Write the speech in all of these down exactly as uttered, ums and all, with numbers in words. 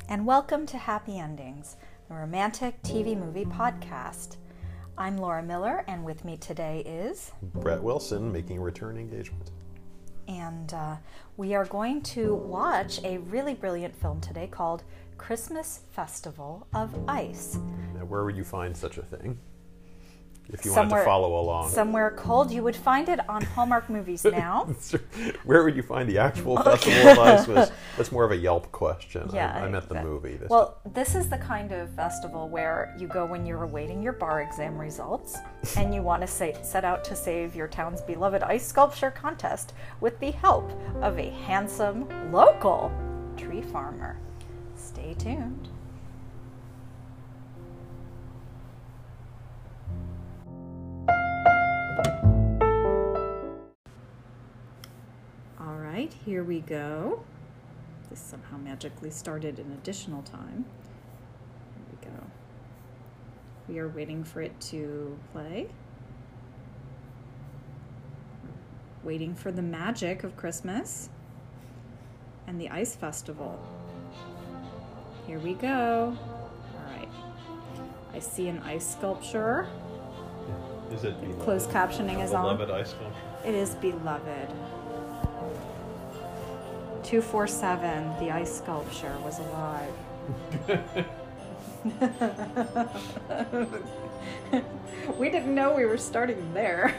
and welcome to Happy Endings, a romantic T V movie podcast. I'm Laura Miller, and with me today is... Brett Wilson, making a return engagement. And uh, we are going to watch a really brilliant film today called Christmas Festival of Ice. Now, where would you find such a thing? If you somewhere, wanted to follow along. Somewhere cold. You would find it on Hallmark Movies Now. Where would you find the actual Festival of Ice? Was, that's more of a Yelp question. Yeah, I, I meant exactly. the movie. This well, time. This is the kind of festival where you go when you're awaiting your bar exam results and you want to say, set out to save your town's beloved ice sculpture contest with the help of a handsome local tree farmer. Stay tuned. Here we go. This somehow magically started an additional time. Here we go. We are waiting for it to play. Waiting for the magic of Christmas and the ice festival. Here we go. All right. I see an ice sculpture. Is it beloved? Closed captioning is on. Beloved ice sculpture? It is beloved. two forty-seven, the ice sculpture, was alive. We didn't know we were starting there.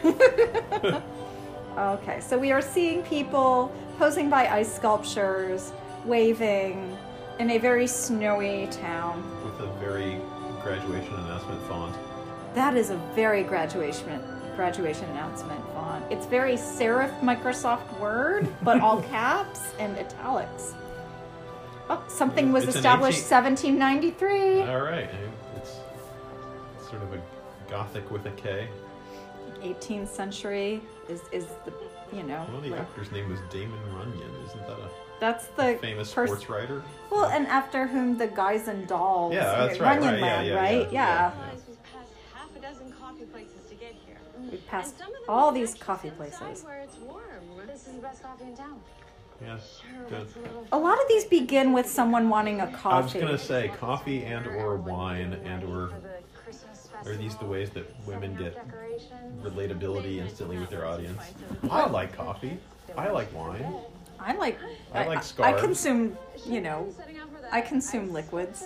Okay, so we are seeing people posing by ice sculptures, waving in a very snowy town. With a very graduation announcement font. That is a very graduation graduation announcement font. It's very serif Microsoft Word, but all caps and italics. Oh, something was it's established eighteen seventeen ninety-three. All right. It's sort of a Gothic with a K. eighteenth century is, is the, you know. Well, the like, actor's name was Damon Runyon. Isn't that a that's the famous pers- sports writer? Well, and after whom the Guys and Dolls. Yeah, that's right. Runyon right, Land, yeah, yeah, right? Yeah. yeah. yeah. yeah. Places to get here. We passed all these coffee places. Where it's warm. This is the best coffee in town. Yeah, Sure, good. A lot of these begin with someone wanting a coffee. I was going to say coffee and or wine and or are these the ways that women get relatability instantly with their audience? I like coffee. I like wine. I like I like I, scarves. I consume, you know, I consume liquids.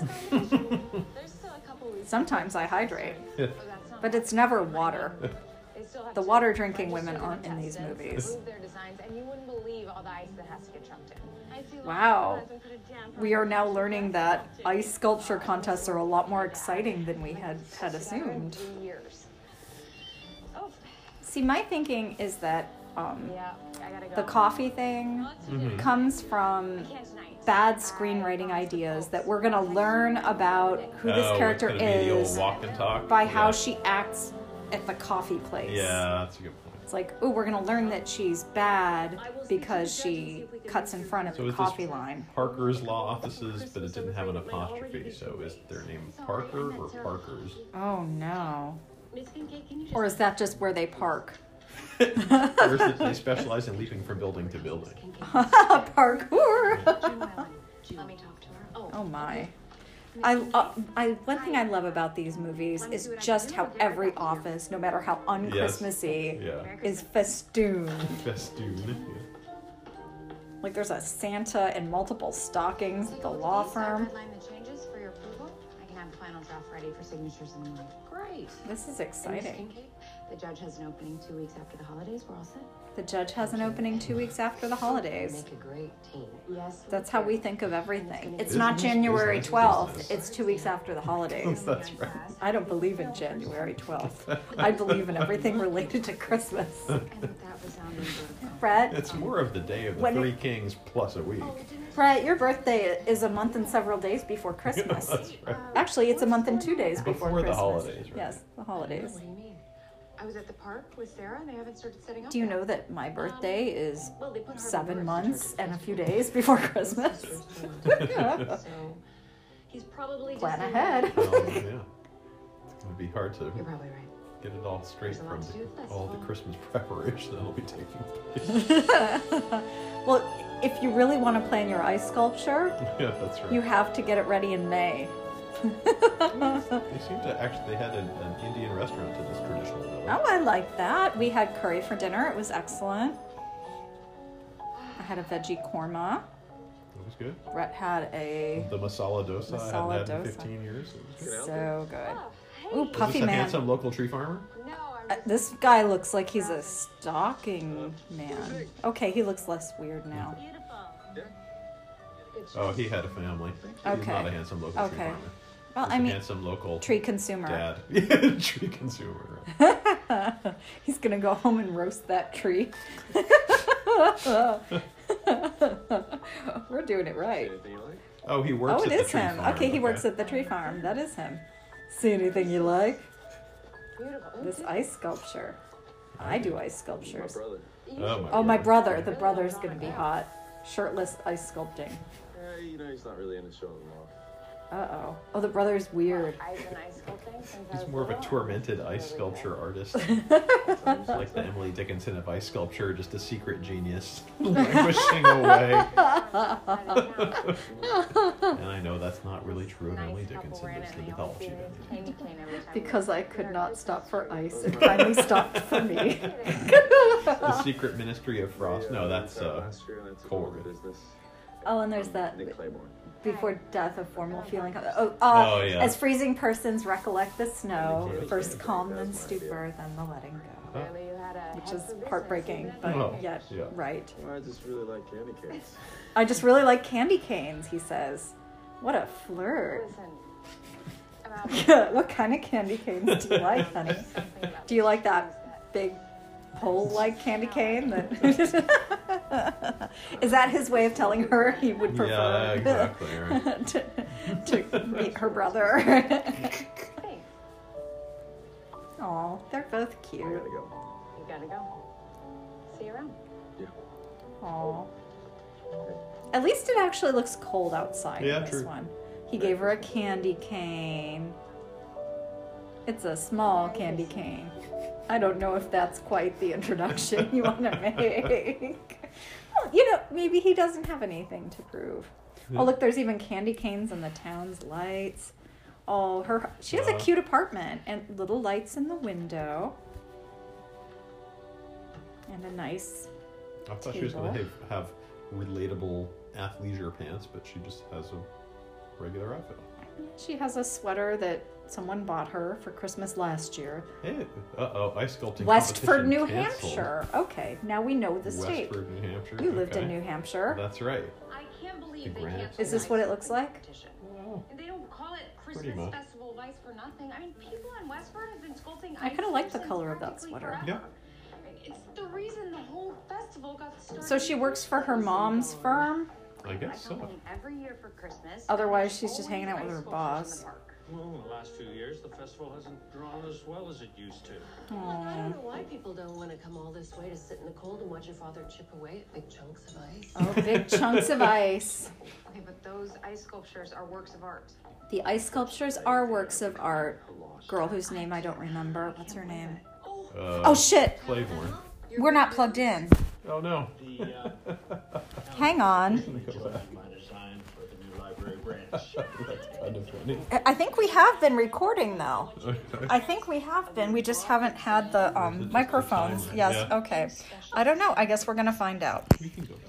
Sometimes I hydrate. But it's never water. The water drinking women aren't in these movies. Wow. We are now learning that ice sculpture contests are a lot more exciting than we had, had assumed. See, my thinking is that um, the coffee thing Mm-hmm. comes from bad screenwriting ideas that we're going to learn about who this Oh, character it's gonna be the old is walk and talk? by Yeah. how she acts at the coffee place. Yeah, that's a good point. It's like, oh, we're going to learn that she's bad because she cuts in front of So the is coffee this line. Parker's Law Offices, but it didn't have an apostrophe, so is their name Parker or Parker's? Oh, no. Or is that just where they park? Or is it they specialize in leaping from building to building? Parkour! Let me talk to her. Oh, my. I, uh, I one thing I love about these movies is just how every office, no matter how un-Christmassy, Yeah. is festooned. Festoon. Yeah. Like there's a Santa and multiple stockings at the law firm. The changes for your approval. I can have the final draft ready for signatures in the morning. Great. This is exciting. The judge has an opening two weeks after the holidays. We're all set. The judge has an opening two weeks after the holidays. Make a great team. Yes. That's how we think of everything. It's Business, not January business, twelfth. business. It's two weeks after the holidays. That's right. I don't believe in January twelfth. I believe in everything related to Christmas. And that was sounding good. Brett, It's more of the day of the When- Three Kings plus a week. Brett, your birthday is a month and several days before Christmas. That's right. Actually, it's a month and two days before, Before the Christmas. holidays, right? Yes, the holidays. What do you mean? I was at the park with Sarah and they haven't started setting up Do you yet. know that my birthday is Well, they put her seven on months and a few days before Christmas? So he's probably Plan just ahead. Um, yeah. It's going to be hard to You're probably right. get it all straight There's a lot from to do with the, this. all the Christmas preparation that'll be taking place. Well, if you really want to plan your ice sculpture, Yeah, that's right. you have to get it ready in May. They seem to actually, they had an, an Indian restaurant to this traditional village. Oh, I like that. We had curry for dinner. It was excellent. I had a veggie korma. It was good. Brett had a The masala dosa I Masala hadn't had in dosa. fifteen years. It was good. so good. hey. Ooh, Is puffy this a man. handsome local tree farmer? No, I'm Uh, just... this guy looks like he's a stalking man. Okay, he looks less weird now. Oh, he had a family. He's Okay. not a handsome local tree Okay. farmer. Well, He's I a mean, handsome local tree consumer. dad. Tree consumer. He's gonna go home and roast that tree. We're doing it right. Oh, he works Oh, it at the is tree him. farm. Okay, he works at the tree farm. That is him. See anything you like? Beautiful. This ice sculpture. I do ice sculptures. Oh, my, Oh, my God. brother. The brother's gonna be hot. Shirtless ice sculpting. Yeah, you know, he's not really into showing them off. Uh-oh. Oh, the brother's weird. I've been ice sculpting since I He's was more of a little. tormented ice sculpture artist. He's like the Emily Dickinson of ice sculpture, just a secret genius, languishing away. And I know that's not really true of Emily Nice couple Dickinson. ran That's it, the and they mythology always of gave Emily me Dickinson. candy cane every time Because we I went could there. not stop for ice. It Those finally stopped for me. The secret ministry of frost. No, that's uh, last year, and I took Cole. over the business. Oh, and there's that Nick Claiborne. before death of formal feeling. Oh, uh, Oh, yeah. As freezing persons recollect the snow, Yeah. first calm, then stupor, then the letting go. Apparently you had a Which head is for business, heartbreaking, isn't it? but Oh, yet yeah. right. Well, I just really like candy canes. I just really like candy canes, he says. What a flirt. Listen, about What kind of candy canes do you like, honey? Do you like that big pole-like candy cane? That is that his way of telling her he would prefer Yeah, exactly. Right. to, to meet her brother? Hey, Aw, they're both I cute. gotta go. you gotta go. See you around. Yeah. Aw. At least it actually looks cold outside Yeah, in this true. one. He gave her a candy cane. It's a small candy cane. I don't know if that's quite the introduction you want to make. Well, you know, maybe he doesn't have anything to prove. Oh, look, there's even candy canes in the town's lights. Oh, her she has a Uh. cute apartment and little lights in the window. And a nice I thought she was going to Table. have, have relatable athleisure pants, but she just has a regular outfit on. She has a sweater that someone bought her for Christmas last year. Hey, uh-oh, ice sculpting Westford, competition New canceled. Hampshire. Okay, now we know the state. Westford, New Hampshire. You lived in okay. New Hampshire. That's right. I can't believe The they granite. canceled Is this the what ice it looks sculpting like? competition. Wow. And they don't call it Pretty Christmas much. Festival of Ice for nothing. I mean, people in Westford have been sculpting I ice kinda like the since color of that practically sweater. forever. Yeah. It's the reason the whole festival got started. So she works for her mom's firm. I guess so. Every year for Christmas. Otherwise, There's she's just always hanging out with ice her sculptures boss. in the park. Well, in the last few years, the festival hasn't drawn as well as it used to. I Aw. don't know why people don't want to come all this way to sit in the cold and watch your father chip away at big chunks of ice. Oh, big chunks of ice. Okay, but those ice sculptures are works of art. The ice sculptures are works of art. Girl whose name I don't remember. What's her name? Uh, Oh, shit. Claiborne. We're not plugged in. Oh, no. The uh, Hang on. my design for the new library branch. That's kind of funny. I I think we have been recording, though. Okay. I think we have been. We just haven't had the um, microphones. timer? Yes, Yeah. okay. I don't know. I guess we're going to find out. We can go back.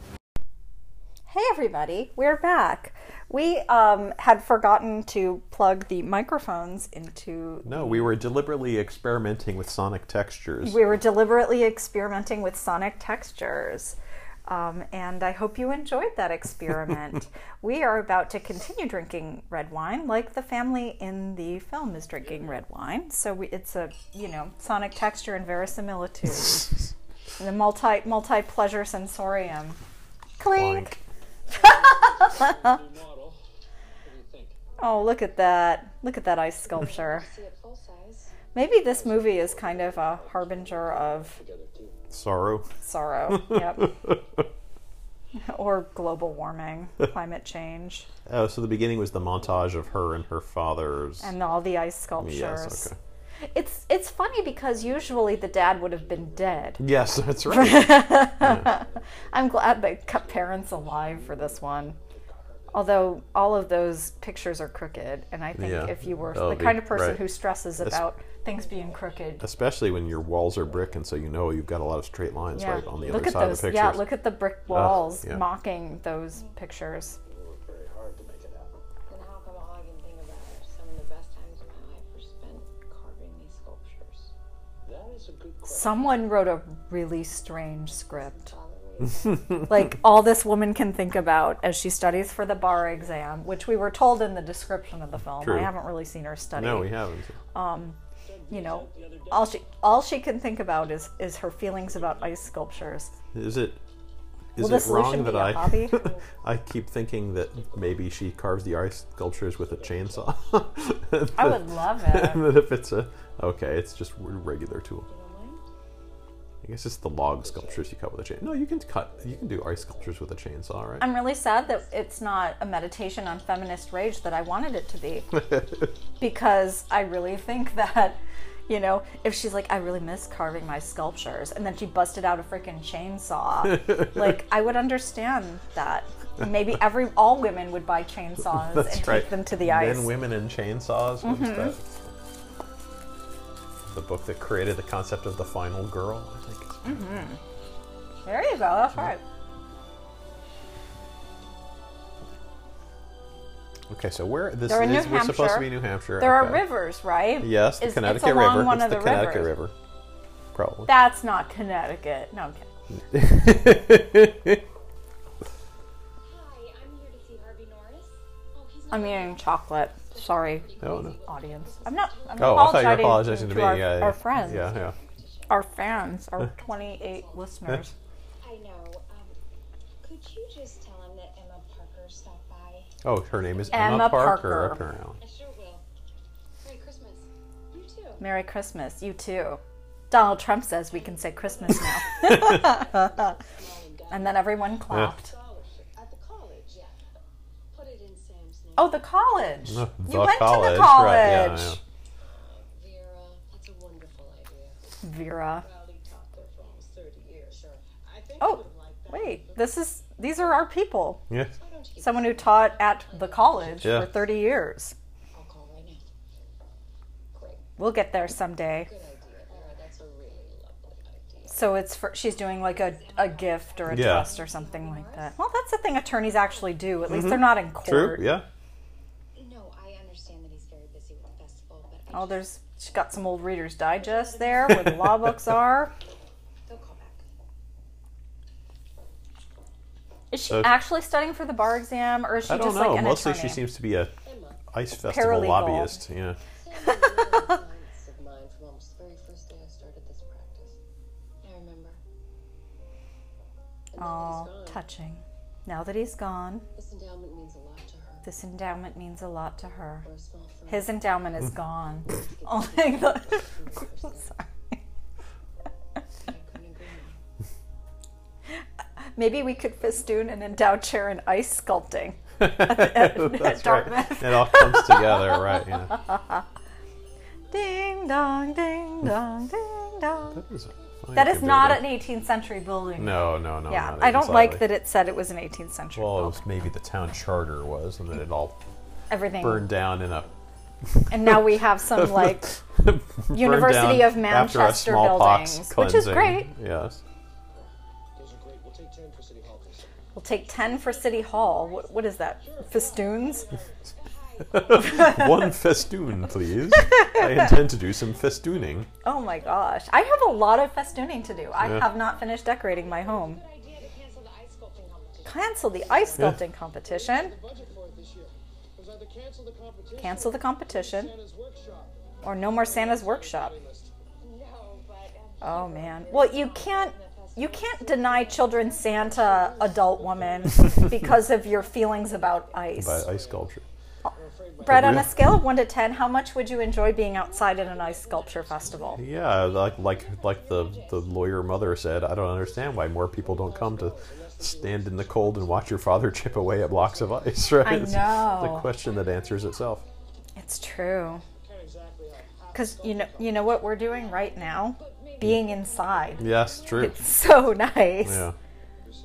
Hey, everybody. We're back. We um, had forgotten to plug the microphones into. No, we were deliberately experimenting with sonic textures. We were deliberately experimenting with sonic textures. Um, and I hope you enjoyed that experiment. We are about to continue drinking red wine, like the family in the film is drinking red wine. So we, it's a, you know, sonic texture and verisimilitude. And the multi multi pleasure sensorium. Clink. Model. What do you think? Oh, look at that! Look at that ice sculpture. Maybe this movie is kind of a harbinger of Sorrow. sorrow. Yep. Or global warming, climate change, Oh, so the beginning was the montage of her and her father's. and all the ice sculptures. Yes, okay. It's it's funny because usually the dad would have been dead. Yes, that's right. Yeah. I'm glad they kept parents alive for this one. Although all of those pictures are crooked, and I think Yeah. if you were Oh, the they- kind of person right. who stresses about things being crooked, Especially when your walls are brick, and so you know you've got a lot of straight lines yeah, right on the look other at side those. of the pictures. Yeah, look at the brick walls yeah. mocking those pictures. Very hard to make it happen. And how come all I can think about are some of the best times of my life were spent carving these sculptures? That is a good question. Someone wrote a really strange script. Like, all this woman can think about as she studies for the bar exam, which we were told in the description of the film. True. I haven't really seen her study. No, we haven't. You know, all she all she can think about is is her feelings about ice sculptures. Is it is Will the it solution wrong that be a I hobby? I keep thinking that maybe she carves the ice sculptures with a chainsaw? I would love it. And that if it's a okay, it's just a regular tool. I guess it's the log sculptures you cut with a chain. No, you can cut. You can do ice sculptures with a chainsaw, right? I'm really sad that it's not a meditation on feminist rage that I wanted it to be. Because I really think that, you know, if she's like, I really miss carving my sculptures, and then she busted out a freaking chainsaw, like, I would understand that. Maybe every all women would buy chainsaws That's and right. take them to the ice. Men, Women, and Chainsaws. What Mm-hmm. is that? The book that created the concept of the final girl, I think. There you go. That's right. Okay, so where this They're in is New we're supposed to Hampshire. be New Hampshire. There okay. are rivers, right? Yes, the It's- Connecticut it's along River. one it's of the, the Connecticut rivers. River. Probably. That's not Connecticut. No, I'm kidding. Hi, I'm here to see Harvey Norris. Oh, he's not I'm eating chocolate. Sorry, Oh no. audience. I'm not. I'm Oh, I thought you were apologizing, apologizing to, me. our, yeah, yeah. our friends, Yeah, yeah. our fans, our twenty-eight listeners. I know. Um, could you just tell him that Emma Parker stopped by? Oh, her name is Emma Emma, Parker. Parker. Apparently. I sure will. Merry Christmas. You too. Merry Christmas, you too. Donald Trump says we can say Christmas now, and then everyone clapped. Scholarship at the college, yeah. Put it in Sam's name. Oh, the college. Uh, you the went college, to the college. right, yeah, yeah. Vera, that's a wonderful idea. Vera. Well, he taught there for almost thirty years. Sure. I think Oh, he would have liked that. wait. This is. These are our people. Yeah. Why don't you Someone who taught at the college Yeah. for thirty years. I'll call right now. Great. We'll get there someday. Good idea, Vera. That's a really lovely idea. So it's for she's doing like a, a gift or a Yeah. trust or something like that. Well, that's the thing attorneys actually do. At least they're not in court. True. Yeah. No, I understand that he's very busy with the festival, but I Oh, just- there's she's got some old Reader's Digest there where the law books are. They'll call back. Is she So- actually studying for the bar exam, or is she I don't just know. like an Mostly, attorney? she seems to be a ice festival Paralegal. lobbyist. Yeah. Sam was one of the clients of mine from almost the very first day I started this practice. I remember. And now Oh, that he's gone, touching. Now that he's gone, this endowment means a lot to her. this endowment means a lot to her. We're a small firm. His endowment is gone. Only the. Sorry. I couldn't agree more. Maybe we could festoon an endowed chair in ice sculpting. That's Dartmouth. right. It all comes together, right? Yeah. Ding dong, ding dong, ding dong. That is, a fine That is not building. an eighteenth century building. No, no, no. Yeah, not I don't even like slightly. that it said it was an eighteenth century Well, it building. was maybe the town charter was, and then it all Everything. burned down in a And now we have some like burned University down of Manchester after a smallpox buildings, which is cleansing. great. Yes. Those are great. We'll take ten for City Hall, please. We'll take ten for City Hall. What, what is that? Festoons? One festoon, please. I intend to do some festooning. Oh my gosh. I have a lot of festooning to do. I Yeah. have not finished decorating my home. Good idea to cancel the ice sculpting competition. Cancel the ice sculpting competition. Budget for it this year. Was either cancel the competition. Cancel the competition. Santa's workshop. Or no more Santa's workshop. No, but Oh um, man. Well, you can't you can't deny children Santa, adult woman, because of your feelings about ice. By ice sculpture. Brett, on Yeah. a scale of one to ten, how much would you enjoy being outside at an ice sculpture festival? Yeah, like like like the the lawyer mother said, I don't understand why more people don't come to stand in the cold and watch your father chip away at blocks of ice, right? I It's know. the question that answers itself. It's true. Can't exactly have Because you know, you know what we're doing right now? Being inside. Yes, true. It's so nice. Yeah.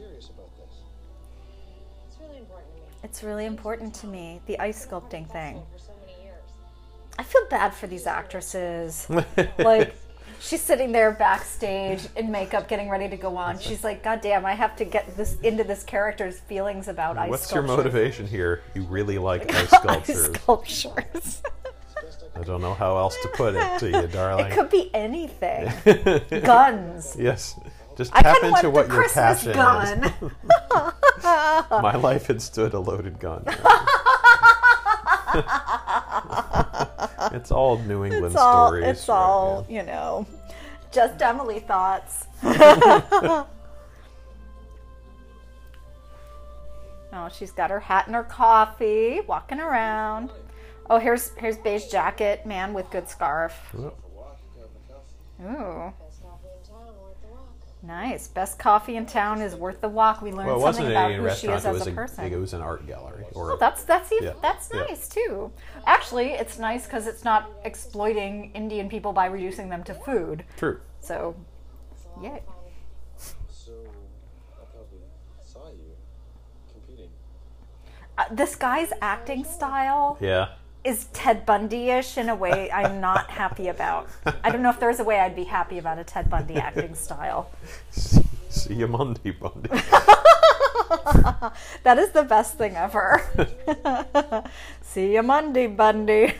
It's really important to me, the ice sculpting thing. I feel bad for these actresses. Like, she's sitting there backstage in makeup getting ready to go on. She's like, God damn, I have to get this into this character's feelings about ice What's sculpture. your motivation here? You really like ice sculptures. Ice sculptures. I don't know how else to put it to you, darling. It could be anything. Guns. Yes. Just I tap kinda into want what the your Christmas passion gun. is. My life had stood a loaded gun. It's all New England It's all, stories. it's right? all, you know, just Emily thoughts. Oh, she's got her hat and her coffee, walking around. Oh, here's here's beige jacket man with good scarf. Yeah. Ooh, nice. Best coffee in town is worth the walk. We learned Well, it something wasn't about any who she restaurant. is It as was a a, person. it was an art gallery. Or Oh, that's that's even, Yeah, that's yeah. nice too. Actually, it's nice because it's not exploiting Indian people by reducing them to food. true. So, yeah. So, I probably saw you competing. Uh, this guy's acting style Yeah. is Ted Bundy-ish in a way I'm not happy about. I don't know if there's a way I'd be happy about a Ted Bundy acting style. See, see you Monday, Bundy. That is the best thing ever. See you Monday, Bundy.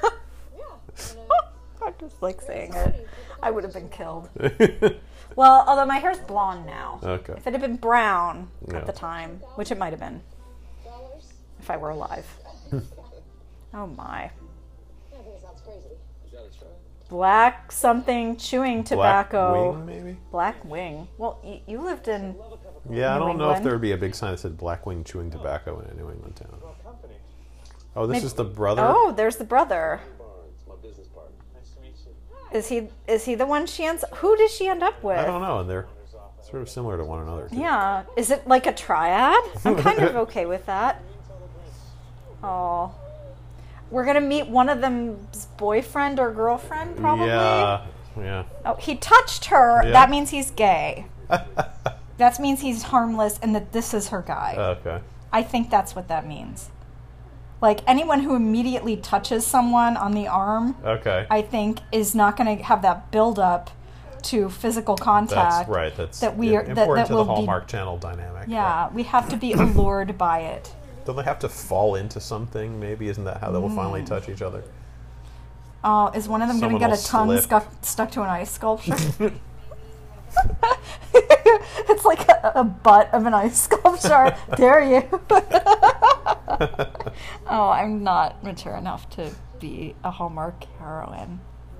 I just like saying it. I would have been killed. Well, although my hair's blonde now. Okay. If it had been brown Yeah. at the time, which it might have been, if I were alive. Oh my. I think it sounds crazy. You gotta try. Black something chewing Black tobacco. wing, maybe? Black wing. Well, y- you lived in. Yeah, I New don't know if England? there would be a big sign that said black wing chewing tobacco in a New England town. Oh, this Maybe- is the brother? Oh, there's the brother. Barnes, my business partner. Nice to meet you. Is he? Is he the one she ends? Who does she end up with? I don't know, and they're sort of similar to one another. Too. Yeah. Is it like a triad? I'm kind of okay with that. Oh. We're gonna meet one of them's boyfriend or girlfriend, probably. Yeah, yeah. Oh, he touched her. Yeah. That means he's gay. That means he's harmless, and that this is her guy. Okay. I think that's what that means. Like anyone who immediately touches someone on the arm, Okay. I think is not going to have that build up to physical contact. That's right. That's that we are- im- that- important that to the will be- Hallmark Channel dynamic. Yeah, we have to be allured by it. Don't they have to fall into something? Maybe isn't that how they will Mm. finally touch each other? Oh, is one of them going to Someone get a will tongue slip. stuck stuck to an ice sculpture? It's like a, a butt of an ice sculpture. Dare you? Oh, I'm not mature enough to be a Hallmark heroine.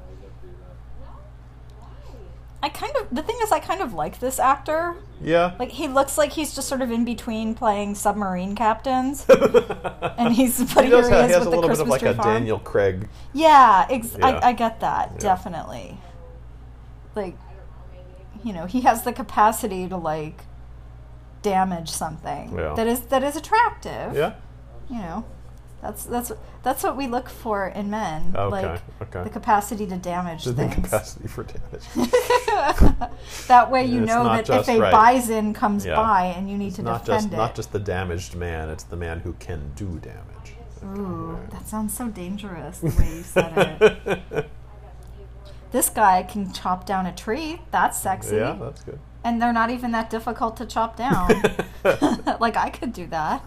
I kind of, the thing is, I kind of like this actor. Yeah. Like, he looks like he's just sort of in between playing submarine captains. And he's, but he here does he have, is he has with a the little bit Christmas of like tree a farm. Daniel Craig. Yeah, ex- Yeah. I, I get that, Yeah. definitely. Like, you know, he has the capacity to, like, damage something Yeah. that is that is attractive. Yeah. You know, that's that's that's what we look for in men. Okay, Like okay. the capacity to damage The things. capacity for damage. That way, you It's know not that if just a right. bison comes Yeah. by and you need It's to not defend just it. not just the damaged man; it's the man who can do damage. Ooh, that sounds so dangerous the way you said it. This guy can chop down a tree. That's sexy. Yeah, that's good. And they're not even that difficult to chop down. Like, I could do that.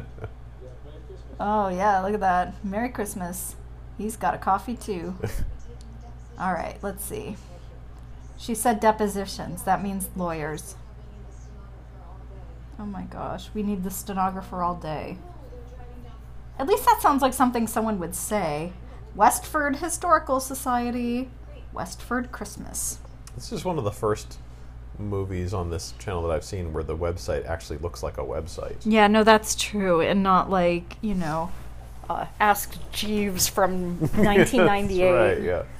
Oh, yeah, look at that. Merry Christmas. He's got a coffee, too. All right, let's see. She said depositions. That means lawyers. Oh, my gosh. We need the stenographer all day. At least that sounds like something someone would say. Westford Historical Society. Westford Christmas. This is one of the first movies on this channel that I've seen where the website actually looks like a website. Yeah, no, that's true, and not like, you know, uh, Ask Jeeves from nineteen ninety-eight. That's right, yeah.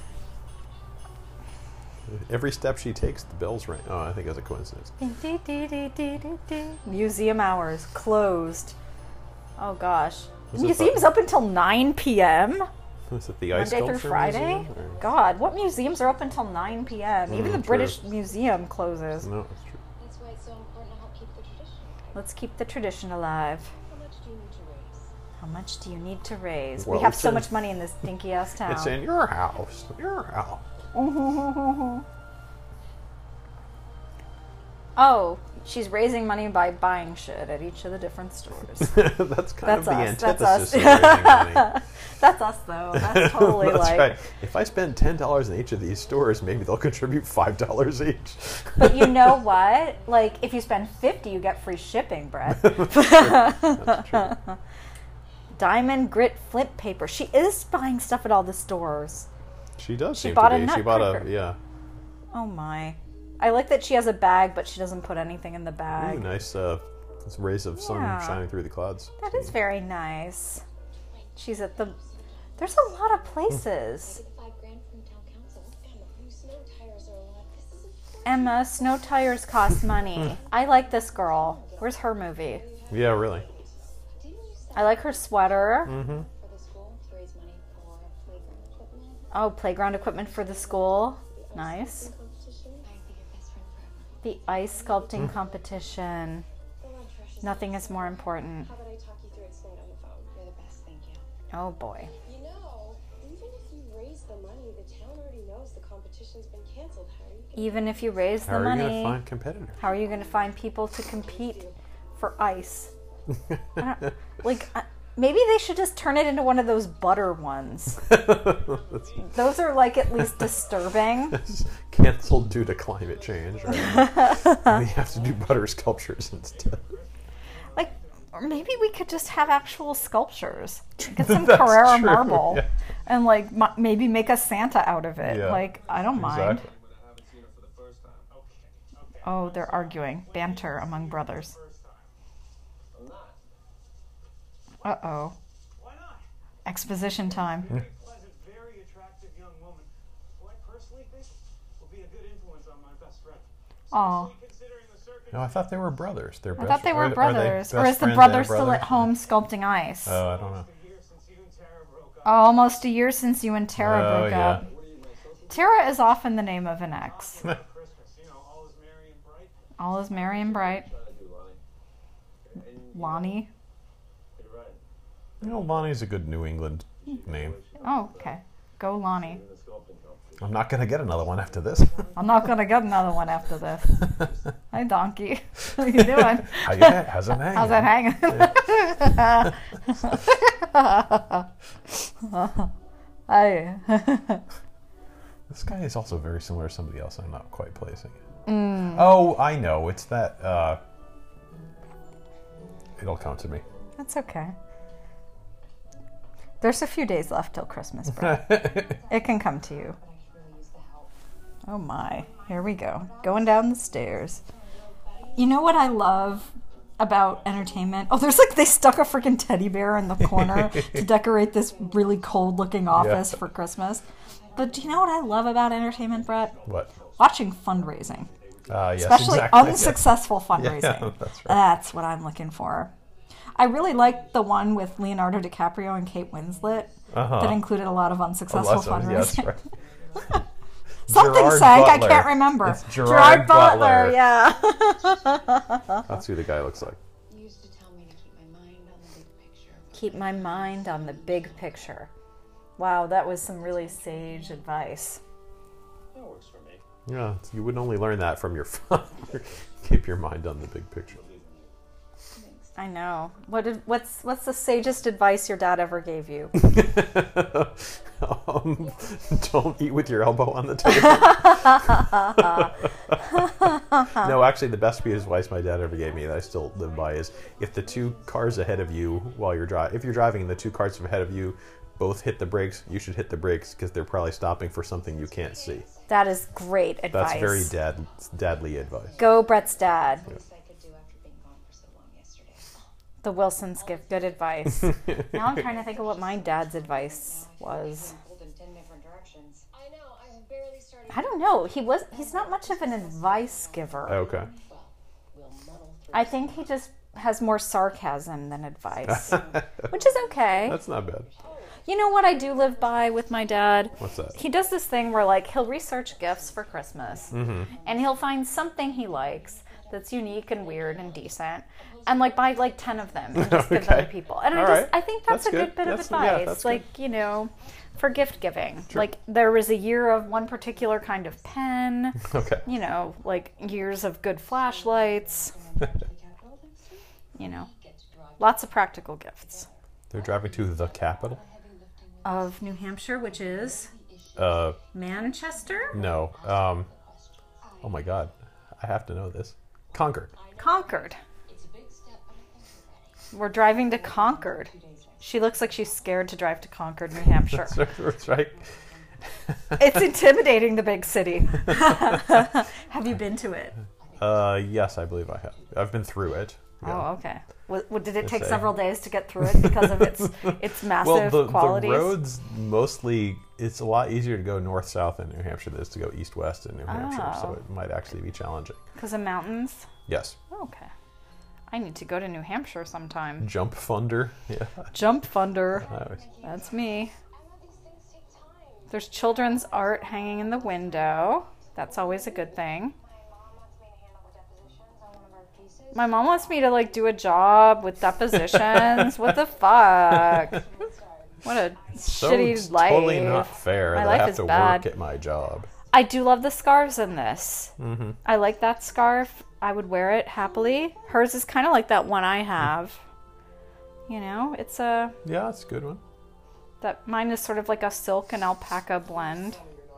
Every step she takes, the bells ring. Oh, I think it was a coincidence. Museum hours closed. Oh gosh, the Was it museum's the- up until nine p.m. Was it the Ice Monday through Sculpture Friday. Museum, or- God, what museums are up until nine p.m. Even Mm, the true. British Museum closes. No, it's true. That's why it's so important to help keep the tradition alive. Let's keep the tradition alive. How much much do you need to raise? How much do you need to raise? Well, we have it's so in- much money in this dinky ass town. It's in your house. Your house. Oh, she's raising money by buying shit at each of the different stores. That's kind That's of the us. That's antithesis us. of raising money. That's us, though. That's totally That's like. right. If I spend ten dollars in each of these stores, maybe they'll contribute five dollars each. But you know what? Like, if you spend fifty, you get free shipping, Brett. That's true. Diamond grit flint paper. She is buying stuff at all the stores. She does She seem bought to a be. She bought a nutcracker. yeah. Oh my! I like that she has a bag, but she doesn't put anything in the bag. Ooh, nice uh, rays of sun Yeah. shining through the clouds. That is very nice. She's at the. There's a lot of places. Get the five grand from town council. Emma, new snow tires are a lot. This is a Emma, snow tires cost money. I like this girl. Where's her movie? Yeah, really. Didn't you say I like her sweater. Mm-hmm. for the school to raise money for playground equipment? Oh, playground equipment for the school. Nice. Competition? I'd be your best friend forever. The ice sculpting competition. Go on, Trish. Nothing is more important. How about I talk you through explain on the phone? You're the best, thank you. Oh boy. You know, even if you raise the money, the town already knows the competition's been canceled. How are you gonna Even if you raise How the are you money, going to find competitors? how are you going to find people to compete for ice? I don't- like, uh, maybe they should just turn it into one of those butter ones. That's Those are like at least disturbing. canceled due to climate change. Right? We have to do butter sculptures instead. Like, or maybe we could just have actual sculptures. Get some That's Carrara true, marble, yeah. and like m- maybe make a Santa out of it. Yeah, Like, I don't mind. Exactly. Oh, they're arguing. Banter among brothers. I'm not. Uh oh. Why not? Exposition time. Very pleasant, very attractive young woman, who I personally think will be a good influence on my best friend. Aw. Considering the circumstances. No, I thought they were brothers. They're I thought they were are- are they brothers. Or best is the friends brother and still at brothers? home sculpting ice? Oh, I don't know. A year since you and Tara broke up. Almost a year since you and Tara Oh, broke yeah. up. Tara is often the name of an ex. Christmas, you know, all is merry and bright. All is merry and bright. I do, Lonnie. And Lonnie. you're right. You know, Lonnie's a good New England name. Oh, okay. Go Lonnie. The sculpting company. I'm not going to get another one after this. I'm not gonna get another one after this. Hi, donkey. How you doing? How you, how's it hanging? How's that hanging? I. This guy is also very similar to somebody else I'm not quite placing. Mm. Oh, I know. It's that. Uh, it'll come to me. That's okay. There's a few days left till Christmas, bro. It can come to you. Oh my. Here we go. Going down the stairs. You know what I love about entertainment? Oh, there's like they stuck a freaking teddy bear in the corner to decorate this really cold looking office Yeah. for Christmas. But do you know what I love about entertainment, Brett? What? Watching fundraising. Uh, yes, Especially exactly. unsuccessful fundraising. Yeah, that's right. That's what I'm looking for. I really liked the one with Leonardo DiCaprio and Kate Winslet Uh-huh. that included a lot of Oh, unsuccessful lots of- fundraising. yes, right. Something Gerard sank, I Butler. can't remember. It's Gerard Butler. yeah. That's who the guy looks like. You used to tell me to keep my mind on the big picture. Keep my mind on the big picture. Wow, that was some really sage advice. That works for me. Yeah, you would only learn that from your father. Keep your mind on the big picture. I know. What did, what's what's the sagest advice your dad ever gave you? um, don't eat with your elbow on the table. No, actually, the best piece of advice my dad ever gave me that I still live by is if the two cars ahead of you while you're driving, if you're driving and the two cars ahead of you both hit the brakes, you should hit the brakes because they're probably stopping for something you can't see. That is great advice. That's very dad dadly advice. Go Brett's dad. Least I could do after being gone for so long yesterday. The Wilsons give good advice. Now I'm trying to think of what my dad's advice was. Pulled in ten different directions. I know, I have barely started. I don't know. He was he's not much of an advice giver. Okay. Well, we'll muddle through. I think he just has more sarcasm than advice. Which is okay. That's not bad. You know what I do live by with my dad? What's that? He does this thing where like he'll research gifts for Christmas and he'll find something he likes, that's unique and weird and decent, and like buy like ten of them and just give them Okay. to people. And I All just right. I think that's, That's a good, good. bit That's- of yeah, advice. that's like you know, for gift giving. Like there was a year of one particular kind of pen. Okay. You know, like years of good flashlights. You know, lots of practical gifts. They're driving to the capital. Of New Hampshire, which is Uh, Manchester? no. Um, oh my God, I have to know this. Concord. Concord. We're driving to Concord. She looks like she's scared to drive to Concord, New Hampshire. That's right. It's intimidating, the big city. Have you been to it? Uh, yes, I believe I have. I've been through it. Yeah. Oh, okay. What, what, did it take say. several days to get through it because of its its massive Well, the, qualities? the roads mostly, it's a lot easier to go north-south in New Hampshire than it is to go east-west in New Hampshire, so Oh. it might actually be challenging. Because of mountains? Yes. Oh, okay. I need to go to New Hampshire sometime. Jump Funder. Yeah. Jump Funder. I always- That's me. There's children's art hanging in the window. That's always a good thing. My mom wants me to like do a job with depositions. What the fuck? What a So shitty it's life. totally not fair My that life I have is to bad. work at my job. I do love the scarves in this. Mm-hmm. I like that scarf. I would wear it happily. Hers is kind of like that one I have. You know, it's a Yeah, it's a good one. that mine is sort of like a silk and alpaca blend.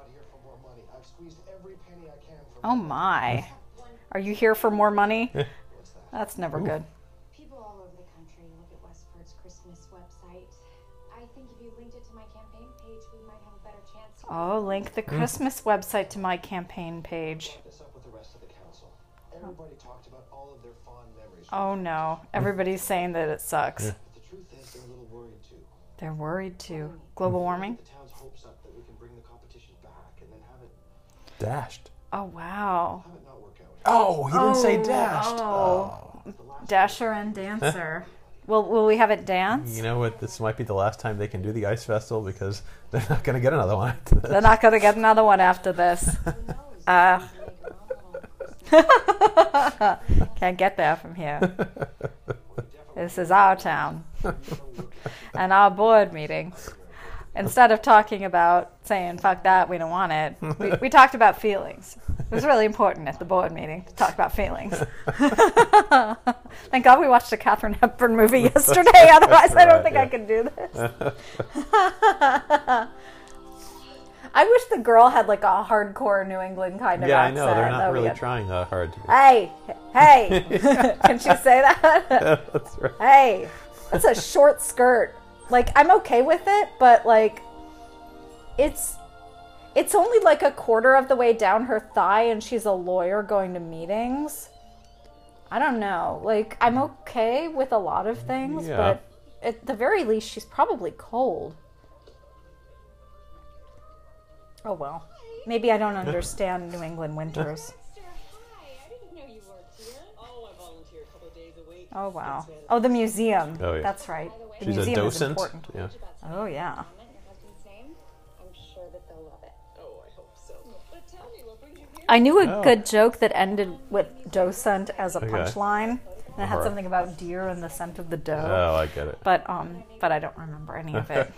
Oh my. Are you here for more money? That's never good. People all over the country look at Westford's Christmas website. I think if you linked it to my campaign page, we might have a better chance. to- Oh, link the Christmas website to my campaign page. This up with the rest of the council. Everybody talked about all of their fond memories. Oh no. Everybody's saying that it sucks. But the truth is, they're a little worried too. They're worried too. Global warming? The town's hopes up that we can bring the competition back and then have it Dashed. Oh wow. have it not work out. Oh, he didn't say Oh, dashed. oh. Dasher and Dancer. Will Will we have it dance? You know what? This might be the last time they can do the ice festival because they're not going to get another one after this. They're not gonna get another one after this. Uh, can't get there from here. This is our town and our board meeting. Instead of talking about saying "fuck that," we don't want it. We, we talked about feelings. It was really important at the board meeting to talk about feelings. Thank God we watched a Katharine Hepburn movie yesterday. Otherwise, I don't right, think yeah. I could do this. I wish the girl had like a hardcore New England kind of Yeah, I accent. know. They're That not would be really good. trying that hard to be. Hey, hey, can she say that? That's right. Hey, that's a short skirt. Like, I'm okay with it, but like, it's it's only like a quarter of the way down her thigh, and she's a lawyer going to meetings. I don't know. Like, I'm okay with a lot of things, Yeah. but at the very least, she's probably cold. Oh well. Maybe I don't understand New England winters. Hi, I didn't know you worked here. Oh, I volunteer a couple of days a week. Oh wow. Oh, the museum. Oh, yeah. That's right. The She's a museum is docent. important. Yeah. Oh yeah. Your husband's name? I'm sure that they'll love it. Oh, I hope so. But tell me, what brings you here? I knew a Oh. good joke that ended with docent as a Okay. punchline. And it had Alright. something about deer and the scent of the doe. Oh, I get it. But um but I don't remember any of it.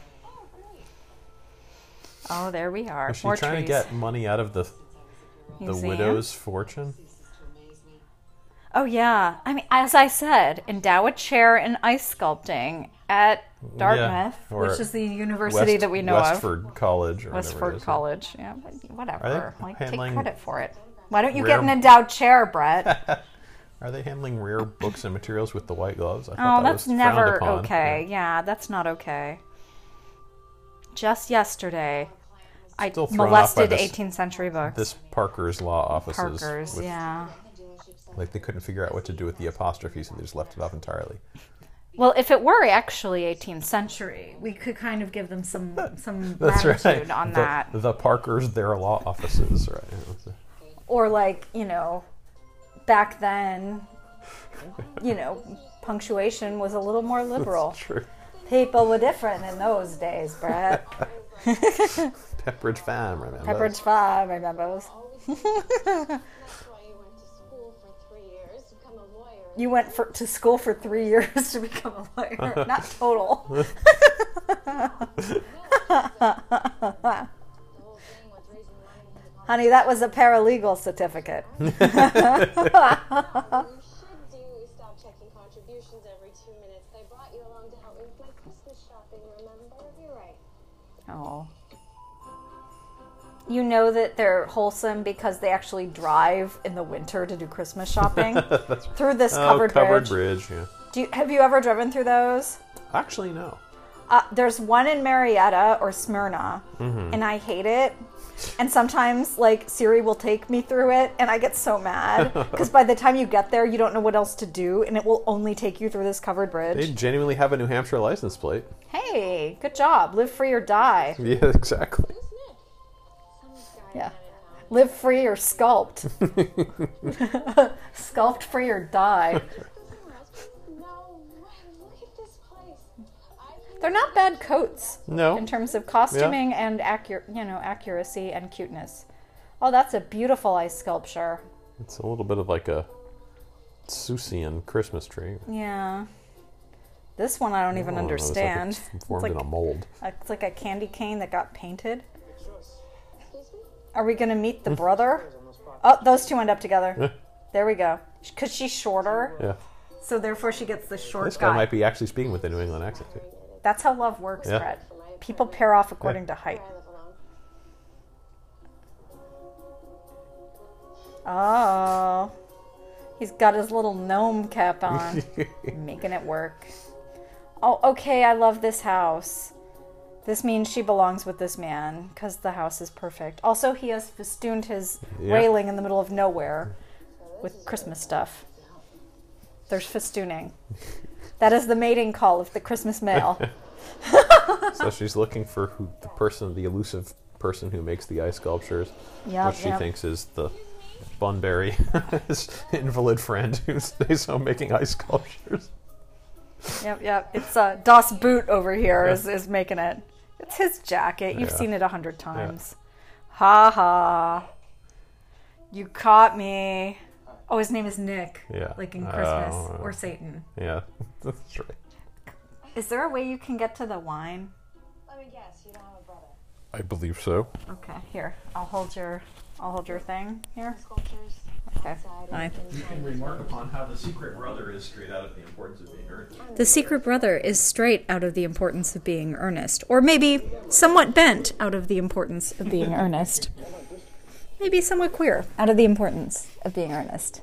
Oh, there we are. Was she More trying trees. to get money out of the the Museum. widow's fortune? Oh yeah. I mean, as I said, endow a chair in ice sculpting at Dartmouth, or which is the university West- that we know Westford College or of. whatever it Westford is. College. Yeah, but whatever. Are they Like, handling take credit for it. Why don't you rare- get an endowed chair, Brett? Are they handling rare books and materials with the white gloves? I Oh, thought that that's was frowned never upon. okay. Yeah. that's not okay. Just yesterday, I Still thrown off by molested this- eighteenth century books. This Parker's Law offices. Parker's, with- yeah. Like they couldn't figure out what to do with the apostrophe, so they just left it off entirely. Well, if it were actually eighteenth century, we could kind of give them some some That's latitude right. on the, that. The Parkers, their law offices, right? Or like, you know, back then, you know, punctuation was a little more liberal. True. People were different in those days, Brett. Pepperidge Farm, remember? Pepperidge Farm, remembers. That's why you went to school for three years. become a lawyer. You went for, to school for three years to become a lawyer. Not total. The whole thing was raising money in the Honey, that was a paralegal certificate. You should do is stop checking contributions every two minutes. I brought you along to help me with my Christmas shopping, remember? You're right. Oh. You know that they're wholesome because they actually drive in the winter to do Christmas shopping through this Oh, covered, covered bridge. bridge. Yeah. Do you, have you ever driven through those? Actually, no. Uh, there's one in Marietta or Smyrna, and I hate it. And sometimes, like, Siri will take me through it, and I get so mad because by the time you get there, you don't know what else to do, and it will only take you through this covered bridge. They genuinely have a New Hampshire license plate. Hey, good job. Live free or die. Yeah, exactly. Who's Nick? Some guy Yeah. down in town. Live free or sculpt. Sculpt free or die. No way. Look at this place. I can They're not bad coats No. in terms of costuming and accur- you know, accuracy and cuteness. Oh, that's a beautiful ice sculpture. It's a little bit of like a Seussian Christmas tree. Yeah. This one I don't even Oh, understand. It's like it's It's formed like, in a mold. it's like a candy cane that got painted. Excuse me? Are we going to meet the brother? Oh, those two end up together. There we go. Because she's shorter, Yeah. so therefore she gets the short This guy guy. might be actually speaking with a New England accent too. That's how love works, Yeah. Brett. People pair off according to height. I live alone. Oh. He's got his little gnome cap on. Making it work. Oh, okay, I love this house. This means she belongs with this man, because the house is perfect. Also, he has festooned his Yeah. railing in the middle of nowhere with Christmas stuff. There's festooning. That is the mating call of the Christmas mail. So she's looking for who the person, the elusive person who makes the ice sculptures, Yep, which she yep. thinks is the Bunbury, his invalid friend who stays home making ice sculptures. Yep, yep. It's uh, Das Boot over here is, is making it. It's his jacket. You've Yeah. seen it a hundred times. Ha ha. You caught me. Oh, his name is Nick. Yeah. Like in Christmas. Oh. Or Satan. Yeah, that's right. Is there a way you can get to the wine? Let me guess, you don't have a brother. I believe so. Okay, here. I'll hold your I'll hold your thing here. Sculptures Okay. outside Fine. and inside. remark upon how the secret brother is straight out of the importance of being earnest. The secret brother is straight out of the importance of being earnest, or maybe somewhat bent out of the importance of being earnest. Maybe somewhat queer out of the importance of being earnest.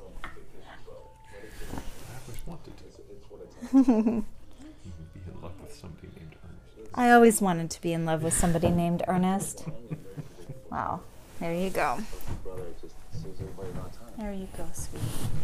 I always wanted to be in love with somebody named Ernest. Wow. There you go. Brother just saves everybody a lot of time. There you go, sweet.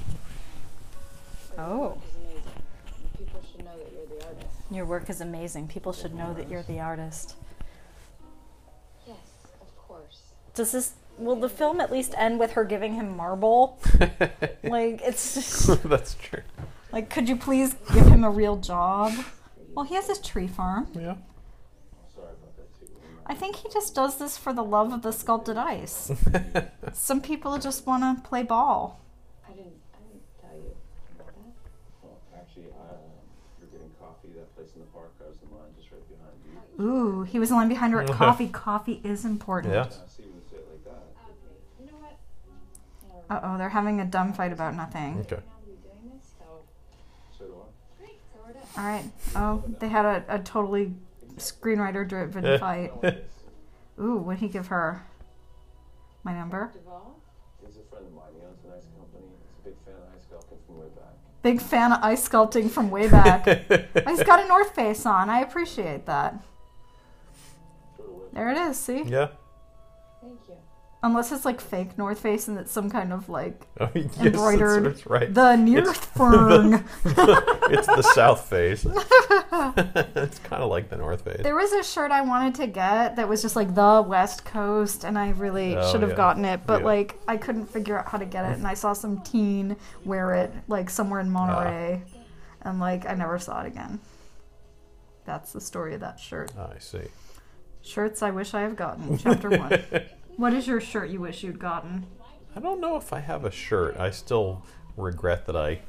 Oh. People should know that you're the artist. Your work is amazing. People should know that you're the artist. Yes, of course. Does this will the film at least end with her giving him marble? Like it's just That's true. like could you please give him a real job? Well, he has his tree farm. Yeah. Sorry about that too. I think he just does this for the love of the sculpted ice. Some people just want to play ball. I didn't, I didn't tell you about that. Well, actually, uh, you're getting coffee. That place in the park, I was in line just right behind you. Ooh, he was in line behind her at coffee. Coffee is important. Yeah. I see when it's fit like that. You know what? Uh oh, they're having a dumb fight about nothing. Okay. We're doing this, so So do I. great. So we're done. All right. Oh, they had a, a totally screenwriter-driven fight. Ooh, what'd he give her? My number? Duvall? He's a friend of mine. He owns an ice company. He's a big fan of ice sculpting from way back. Big fan of ice sculpting from way back. He's got a North Face on. I appreciate that. There it is, see? Yeah. Thank you. Unless it's like fake North Face and it's some kind of like Oh, yes, that's- embroidered. That's right. The near fern. It's the South Face. It's kind of like the North Face. There was a shirt I wanted to get that was just like the West Coast, and I really Oh, should have yeah. gotten it, but Yeah. like I couldn't figure out how to get it, and I saw some teen wear it like somewhere in Monterey, Ah. and like I never saw it again. That's the story of that shirt. I see. Shirts I wish I have gotten. Chapter one. What is your shirt you wish you'd gotten? I don't know if I have a shirt. I still regret that I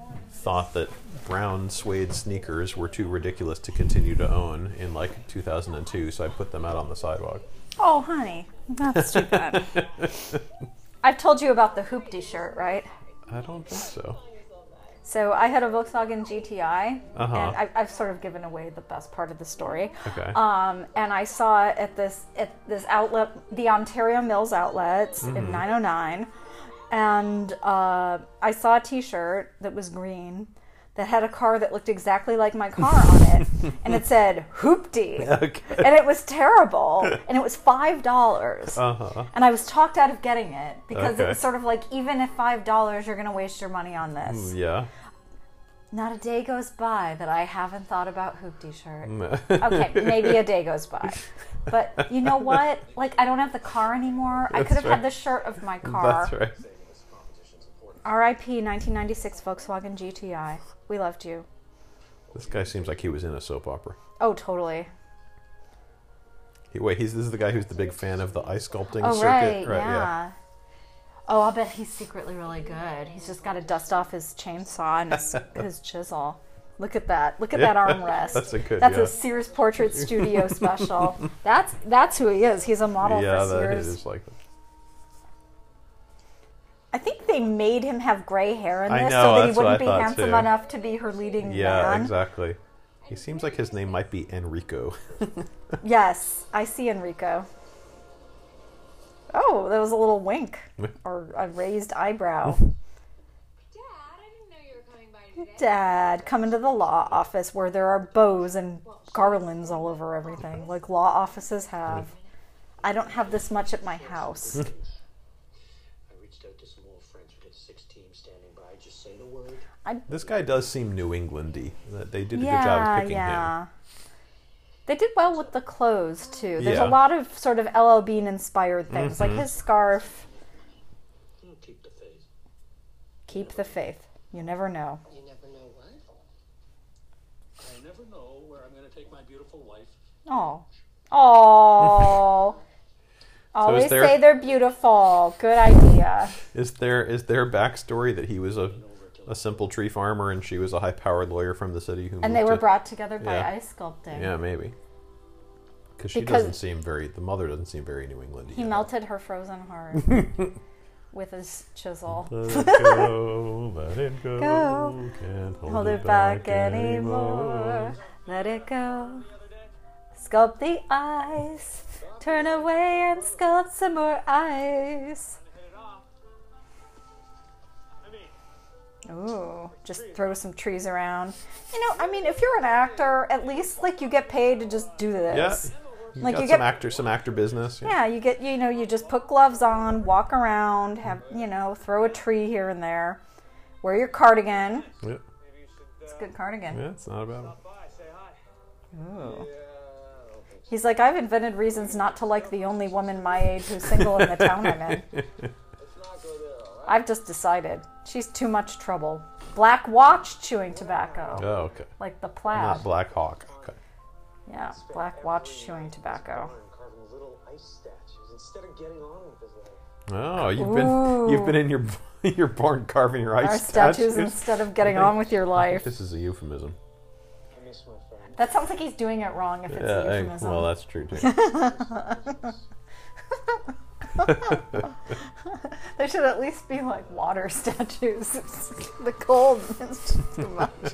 thought that brown suede sneakers were too ridiculous to continue to own in like two thousand two, so I put them out on the sidewalk. Oh, honey, that's too bad. I've told you about the Hoopty shirt, right? I don't think so. So I had a Volkswagen G T I, Uh-huh. and I, I've sort of given away the best part of the story. Okay. Um, and I saw it at this at this outlet, the Ontario Mills outlets Mm-hmm. in nine oh nine, and uh, I saw a T-shirt that was green that had a car that looked exactly like my car on it, and it said Hoopty, Okay. and it was terrible, and it was five dollars. Uh-huh. And I was talked out of getting it because it Okay. was sort of like, even at five dollars, you're going to waste your money on this. Yeah. Not a day goes by that I haven't thought about Hoopty shirt. Okay, maybe a day goes by. But you know what? Like, I don't have the car anymore. I That's could have right. had the shirt of my car. That's right. R I P nineteen ninety-six Volkswagen G T I. We loved you. This guy seems like he was in a soap opera. Oh, totally. He, wait, he's this is the guy who's the big fan of the ice sculpting Oh, circuit, right, yeah. Oh, I'll bet he's secretly really good. He's just got to dust off his chainsaw and his, his chisel. Look at that. Look at Yeah, that armrest. that's a good- That's yeah. a Sears Portrait Studio special. That's that's who he is. He's a model Yeah, for that Sears. is like. I think they made him have gray hair in I this know, so that he that's what I wouldn't be thought, handsome too. enough to be her leading Yeah, man. exactly. He seems like his name might be Enrico. Yes, I see Enrico. Oh, that was a little wink or a raised eyebrow. Dad, I didn't know you were coming by today. Dad, come into the law office where there are bows and garlands all over everything, like law offices have. I don't have this much at my house. I reached out to some old friends. We got six teams standing by. Just say the word. This guy does seem New Englandy. That They did a yeah, good job of picking yeah. him. They did well with the clothes too. There's Yeah. a lot of sort of L L Bean inspired things, like his scarf. Oh, keep the faith. Keep the faith. You never know. You never know what? I never know where I'm going to take my beautiful wife. Oh, oh. Always there- say they're beautiful. Good idea. Is there is there backstory that he was a a simple tree farmer and she was a high powered lawyer from the city who And moved they were to, brought together by Yeah. ice sculpting. Yeah, maybe. Because she Because- doesn't seem very. The mother doesn't seem very New Englandy. He at all. melted her frozen heart with his chisel. Let it go, let it go. Go. Can't hold, Hold it back anymore. Let it go. Sculpt the ice. Turn away and sculpt some more ice. Ooh, just throw some trees around. You know, I mean, if you're an actor, at least like you get paid to just do Yeah. this. You Like got you some get- actor, some actor business. Yeah, you get, you know, you just put gloves on, walk around, have, you know, throw a tree here and there. Wear your cardigan. Yeah, It's a good cardigan. yeah, it's not bad. Ooh. He's like, I've invented reasons not to like the only woman my age who's single in the town I'm in. I've just decided. She's too much trouble. Black Watch chewing tobacco. Oh, okay. Like the plaid. Not Black Hawk. Okay. Yeah, Black Watch chewing tobacco. And carving little ice statues instead of getting on with his life. Oh, you've been Ooh. you've been in your your barn carving your ice Our statues statues. instead of getting I think- on with your I think life. This is a euphemism. I miss my friend. That sounds like he's doing it wrong if it's Yeah, a I- euphemism. well, that's true too. There should at least be like water statues. The cold is just too much.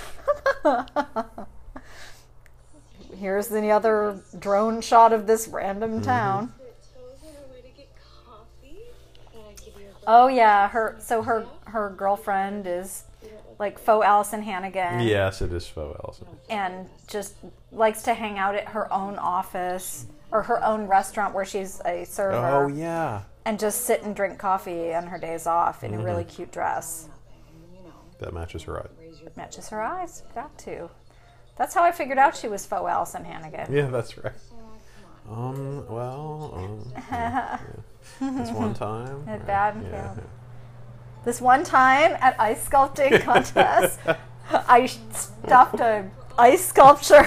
Here's the other drone shot of this random town. Toes on her way to get coffee. Can I give you a Oh yeah, her so her her girlfriend is like faux Allison Hannigan. Yes, it is faux Allison. And just likes to hang out at her own office or her own restaurant where she's a server. Oh yeah, And just sit and drink coffee on her days off in Mm-hmm. a really cute dress. that matches her eyes. Matches her eyes. Got to. That's how I figured out she was faux Allison Hannigan. Yeah, that's right. Um. Well. Um, yeah, yeah. This one time. At yeah, bad, yeah, yeah. yeah. This one time at ice sculpting contest, I stuffed a ice sculpture.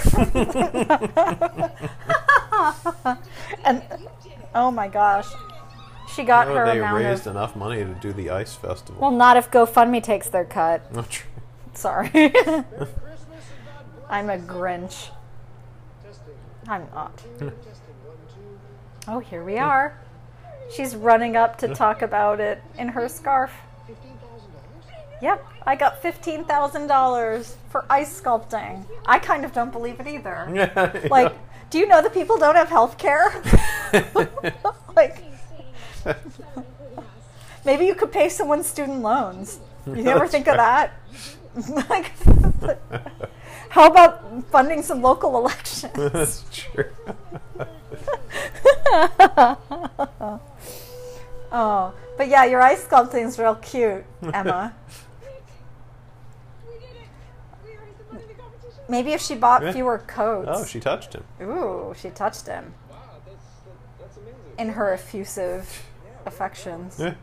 And oh my gosh, she got Oh, her they amount raised of. enough money to do the ice festival. Well, not if GoFundMe takes their cut. Not true. Sorry. I'm a Grinch. I'm not. Oh, here we are. She's running up to talk about it in her scarf. Yep, I got fifteen thousand dollars for ice sculpting. I kind of don't believe it either. Yeah. Like, do you know that people don't have health care? Like, maybe you could pay someone's student loans. You never That's think of right. that? Like, how about funding some local elections? That's true. Oh, but yeah, your ice sculpting is real cute, Emma. Maybe if she bought fewer coats. Oh, she touched him. Ooh, she touched him. In her effusive affections. Yeah.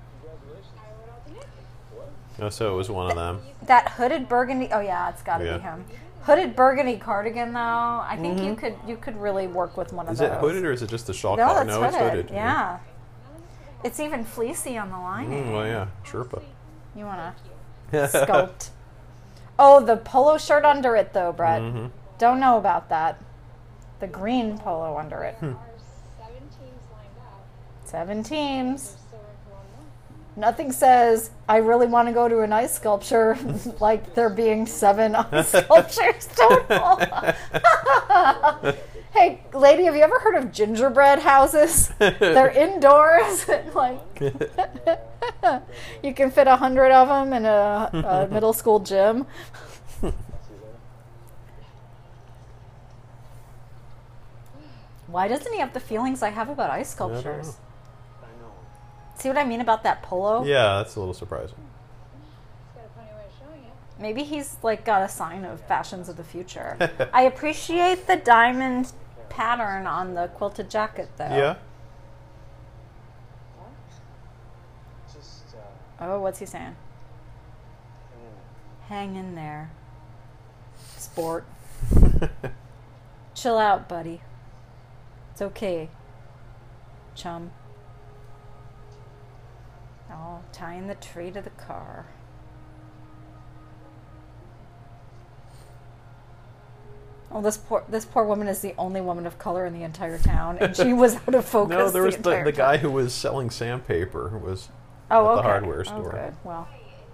Oh, so it was one of them. That hooded burgundy. Oh yeah, it's got to Yeah. be him. Hooded burgundy cardigan, though. I think you could you could really work with one of Is those. it hooded or is it just the shawl No, collar? that's No, hooded. it's hooded. Yeah. It's even fleecy on the lining. Mm, well, yeah. Sherpa. You want to sculpt. Oh, the polo shirt under it, though, Brett. Mhm. Don't know about that. The green polo under it. Hmm. Seven teams. Nothing says, I really want to go to an ice sculpture like there being seven ice sculptures total. Hey, lady, have you ever heard of gingerbread houses? They're indoors. Like, you can fit a hundred of them in a, a middle school gym. Why doesn't he have the feelings I have about ice sculptures? See what I mean about that polo? Yeah, that's a little surprising. Maybe he's like got a sign of fashions of the future. I appreciate the diamond pattern on the quilted jacket, though. Yeah. Oh, what's he saying? Hang in there. Sport. Chill out, buddy. It's okay. Chum. Oh, tying the tree to the car. Oh, this poor this poor woman is the only woman of color in the entire town, and she was out of focus. No, there was the, the, the, the guy who was selling sandpaper who was oh, at okay. the hardware Oh, store. good. Well.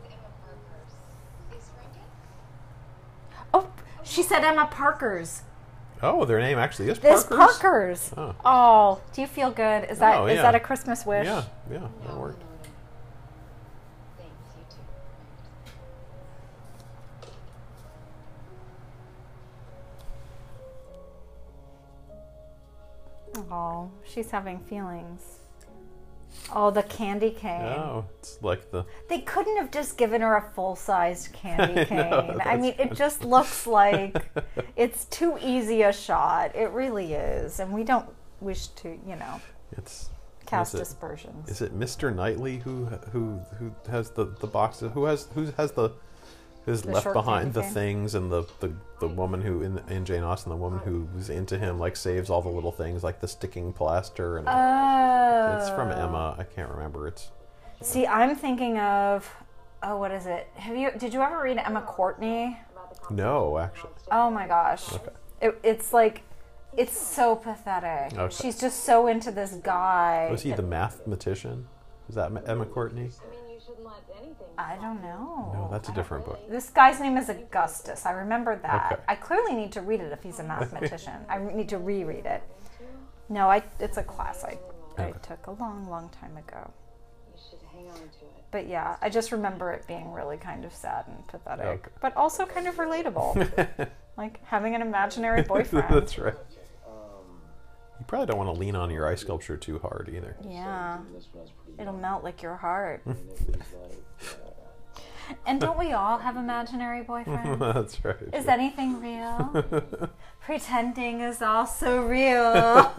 Oh, she said Emma Parker's. Oh, their name actually is This Parker's? Parker's. Oh. Oh, do you feel good? Is that Oh, is yeah. that a Christmas wish? Yeah, yeah, that worked. Oh, she's having feelings. Oh, the candy cane. Oh, it's like the... They couldn't have just given her a full-sized candy I cane. know, I mean, it just looks like it's too easy a shot. It really is. And we don't wish to, you know, It's... cast is it- aspersions. Is it Mister Knightley who who who has the the boxes? Who has who has the who's The left short behind candy the cane? things, and the, the the woman who in in Jane Austen, the woman who's into him, like saves all the little things like the sticking plaster, and Oh. it's from Emma. I can't remember. It's See, I'm thinking of, oh, what is it? Have you? Did you ever read Emma Courtney? no, actually. Oh my gosh. Okay. It, it's like, it's so pathetic. Okay. She's just so into this guy. Was he the mathematician? Is that Emma Courtney? I don't know. No, that's a different book. This guy's name is Augustus. I remember that. Okay. I clearly need to read it if he's a mathematician. I need to reread it. No, I. It's a class I, I Okay. took a long, long time ago. But yeah, I just remember it being really kind of sad and pathetic, Okay. but also kind of relatable. Like having an imaginary boyfriend. That's right. You probably don't want to lean on your ice sculpture too hard either. Yeah. It'll melt like your heart. And don't we all have imaginary boyfriends? That's right. Is anything real? Pretending is also real.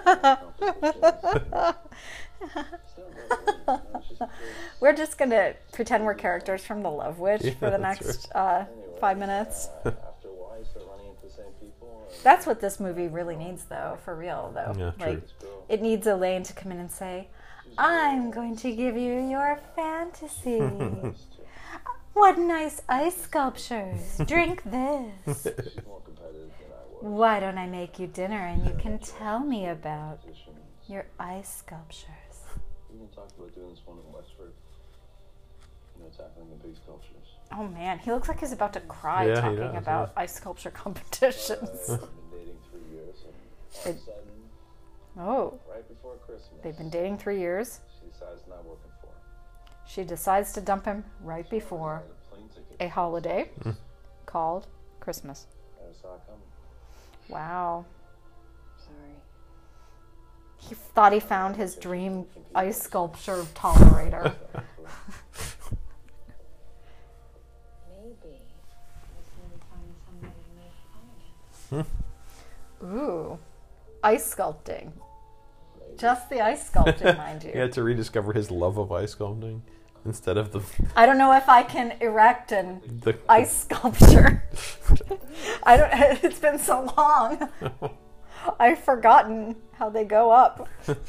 We're just going to pretend we're characters from The Love Witch Yeah, for the that's next uh, five minutes. After a while, you start running into the same people. and- That's what this movie really needs, though, for real, though. Yeah, true. Like, it needs Elaine to come in and say, I'm going to give you your fantasy. What nice ice sculptures. Drink this. She's more competitive than I was. Why don't I make you dinner and you can tell me about your ice sculptures? We even talked about doing this one in Westford. You know, tackling the big sculptures. Oh man, he looks like he's about to cry Yeah, he talking does, about ice sculpture competitions. I've been dating three years, and all of a sudden, Oh, right before Christmas, they've been dating three years. she decides it's not working for her. She decides to dump him right before Got a plane ticket. a holiday called Christmas. Never saw it coming. Wow. Sorry. He thought he found his dream ice sculpture tolerator. Maybe. I was gonna find somebody to make fun again. Ooh. Ice sculpting. Just the ice sculpting, mind you. He had to rediscover his love of ice sculpting instead of the I don't know if I can erect an the ice sculpture. I don't. It's been so long. I've forgotten how they go up.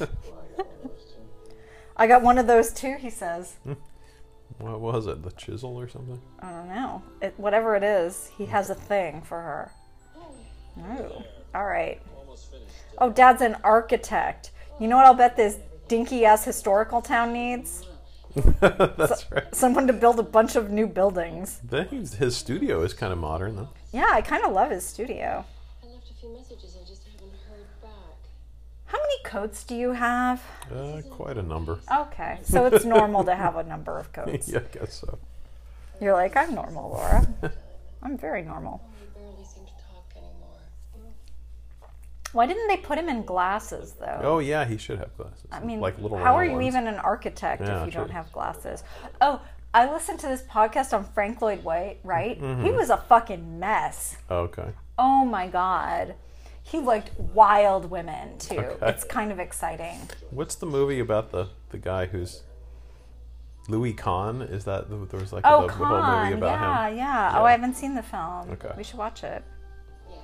I got one of those too. He says. What was it? The chisel or something? I don't know. It, whatever it is, he has a thing for her. Oh, all right. Oh, Dad's an architect. You know what? I'll bet this dinky ass historical town needs That's right. someone to build a bunch of new buildings. I think his studio is kind of modern though. Yeah, I kind of love his studio. I left a few messages. I just haven't heard back. How many coats do you have? Uh, quite a number. Okay, so it's normal to have a number of coats. Yeah, I guess so. You're like, I'm normal, Laura. I'm very normal. We barely seem to talk anymore. Why didn't they put him in glasses, though? Oh yeah, he should have glasses. I mean, like little how are round you ones. even an architect Yeah, if you don't true. have glasses? Oh, I listened to this podcast on Frank Lloyd Wright, right? Mm-hmm. He was a fucking mess. Okay. Oh my god. He liked wild women, too. Okay. It's kind of exciting. What's the movie about the the guy who's Louis Kahn? Is that the, there was like Oh, the, the whole movie Khan. about Yeah, him? yeah. Yeah. Oh, I haven't seen the film. Okay. We should watch it. Yeah.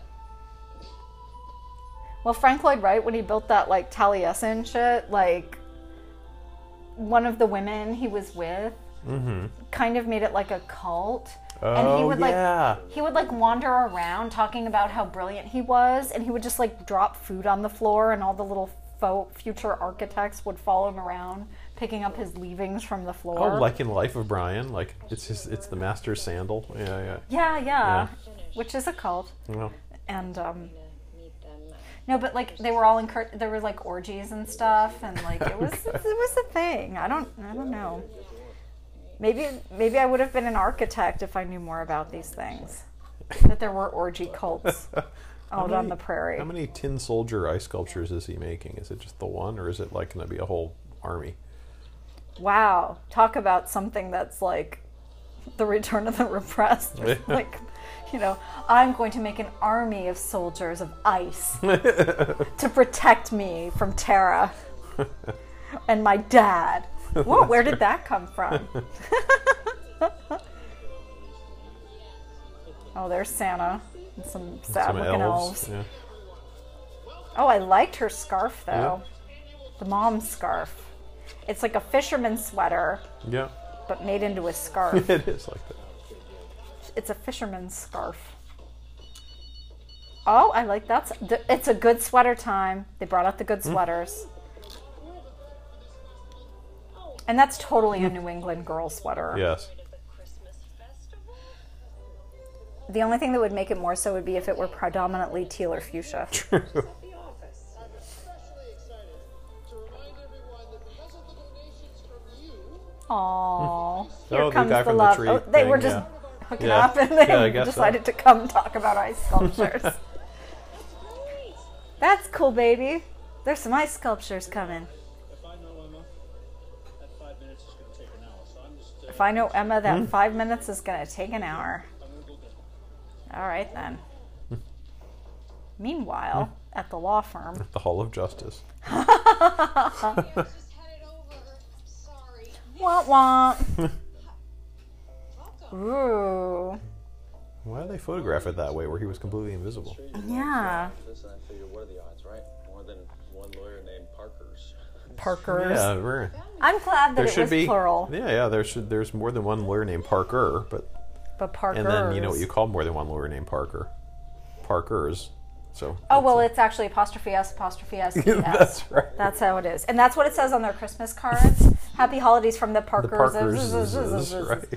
Well, Frank Lloyd Wright, when he built that, like, Taliesin shit, like, one of the women he was with kind of made it like a cult. and he Oh, would yeah. like he would like wander around talking about how brilliant he was, and he would just like drop food on the floor, and all the little faux future architects would follow him around, picking up his leavings from the floor. Oh, like in Life of Brian, like it's just it's the master's sandal. Yeah, yeah. yeah, yeah, Yeah. which is a cult. Well, And um, Meet them. no, but like they were all in cur- there were like orgies and stuff, and like it was it, was a thing. I don't I don't know. Maybe maybe I would have been an architect if I knew more about these things. That there were orgy cults out many- on the prairie. how many tin soldier ice sculptures is he making? Is it just the one, or is it like going to be a whole army? Wow, talk about something that's like the return of the repressed. Like, you know, I'm going to make an army of soldiers of ice to protect me from Terra and my dad. Whoa, where did that come from? Oh, there's Santa and some sad Some looking elves. elves. Yeah. Oh, I liked her scarf though. The mom's scarf. It's like a fisherman's sweater, Yeah. but made into a scarf. It is like that. It's a fisherman's scarf. Oh, I like that. It's a good sweater time. They brought out the good sweaters. And that's totally a New England girl sweater. Yes. Christmas festival? The only thing that would make it more so would be if it were predominantly teal or fuchsia. The office. I'm especially excited to remind everyone that because of the donations from you, Aww. Here Oh, the comes guy the from the love. tree oh, they were thing, just yeah. hooking Yeah. up and they Yeah, I guess so. decided to come talk about ice sculptures. That's cool, baby. There's some ice sculptures coming. If I know Emma, that five minutes is going to take an hour, so I'm just. Uh, If I know Emma, that Hmm. five minutes is going to take an hour. I'm going to go get her. All right, then. Meanwhile, Hmm. at the law firm. The Hall of Justice. I was just headed over. I'm sorry. Wah wah. Welcome. Ooh. Why did they photograph it that way, where he was completely invisible? Yeah. This and I figured, what are the odds, right? More than one lawyer named Parker's. Parkers. Yeah, we're, I'm glad that there it should was be plural. Yeah, yeah. There should. There's more than one lawyer named Parker, but But Parkers. and then you know what you call more than one lawyer named Parker? Parkers. So. Oh well, it's actually apostrophe s apostrophe s. E s. That's right. That's how it is, and that's what it says on their Christmas cards. Happy holidays from the Parkers. The Parkers is, is right.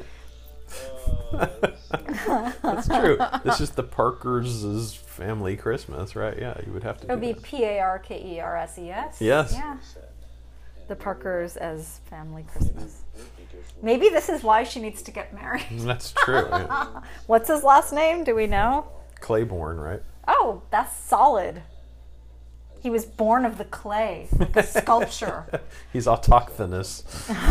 That's true. This is the Parkers' family Christmas, right? Yeah, you would have to. It would do be that. P A R K E R S E S. Yes. Yeah. The Parkers as family Christmas. Maybe this is why she needs to get married. That's true. Yeah. What's his last name? Do we know? Claiborne, right? Oh, that's solid. He was born of the clay, like a sculpture. He's autochthonous.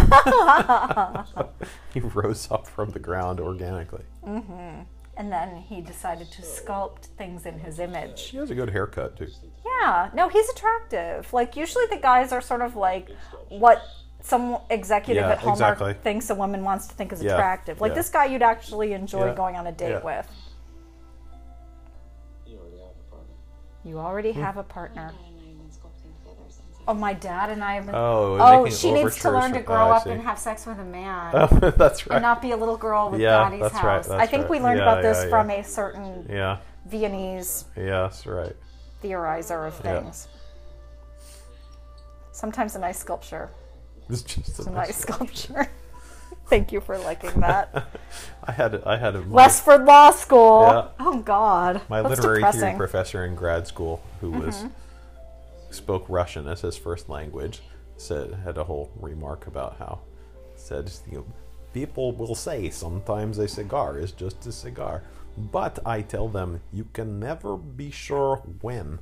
He rose up from the ground organically. Mm-hmm. And then he decided to sculpt things in his image. He has a good haircut, too. Yeah, no, he's attractive. Like, usually the guys are sort of like what some executive Yeah, at Hallmark exactly. thinks a woman wants to think is Yeah, attractive. Like, yeah. this guy you'd actually enjoy Yeah, going on a date yeah. with. You already have a You already have a partner. partner. Dad and I have been sculpting together since I Oh, my dad and I have been... Oh, Oh, making she needs to overtures learn to from- grow oh, I up see. and have sex with a man. Oh, that's right. And not be a little girl with Yeah, daddy's that's house. right, that's I think right. we learned Yeah, about this yeah, from yeah. a certain Yeah. Viennese Yes, right. theorizer of Yeah. things. Sometimes a nice sculpture. It's just It's a a nice sculpture. Thank you for liking that. I had I had a my, Westford Law School. Yeah. Oh God. my That's literary theory depressing. professor in grad school who was Mhm. spoke Russian as his first language said had a whole remark about how said you know, people will say sometimes a cigar is just a cigar, but I tell them you can never be sure when.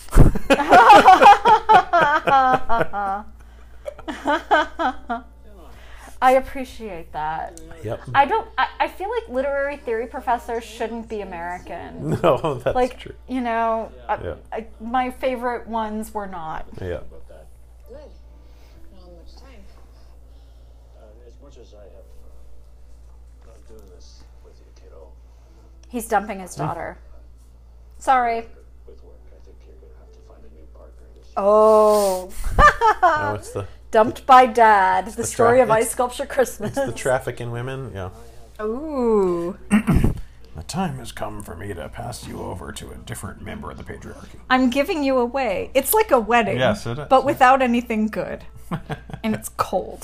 I appreciate that. Yep. I don't. I, I feel like literary theory professors shouldn't be American. No, that's like, true. You know, I, Yeah. I, my favorite ones were not. Yeah. Good. Not much time. Uh, as much as I have uh, not doing this with you, kiddo, He's dumping his daughter. Sorry. with work, I think you're going to have to find a new partner. This Oh. No, it's the Dumped by Dad. The, the story tra- of Ice it's- Sculpture Christmas. it's the traffic in women. Yeah. Ooh. The time has come for me to pass you over to a different member of the patriarchy. I'm giving you away. It's like a wedding. Yes, it is. But without anything good. And it's cold.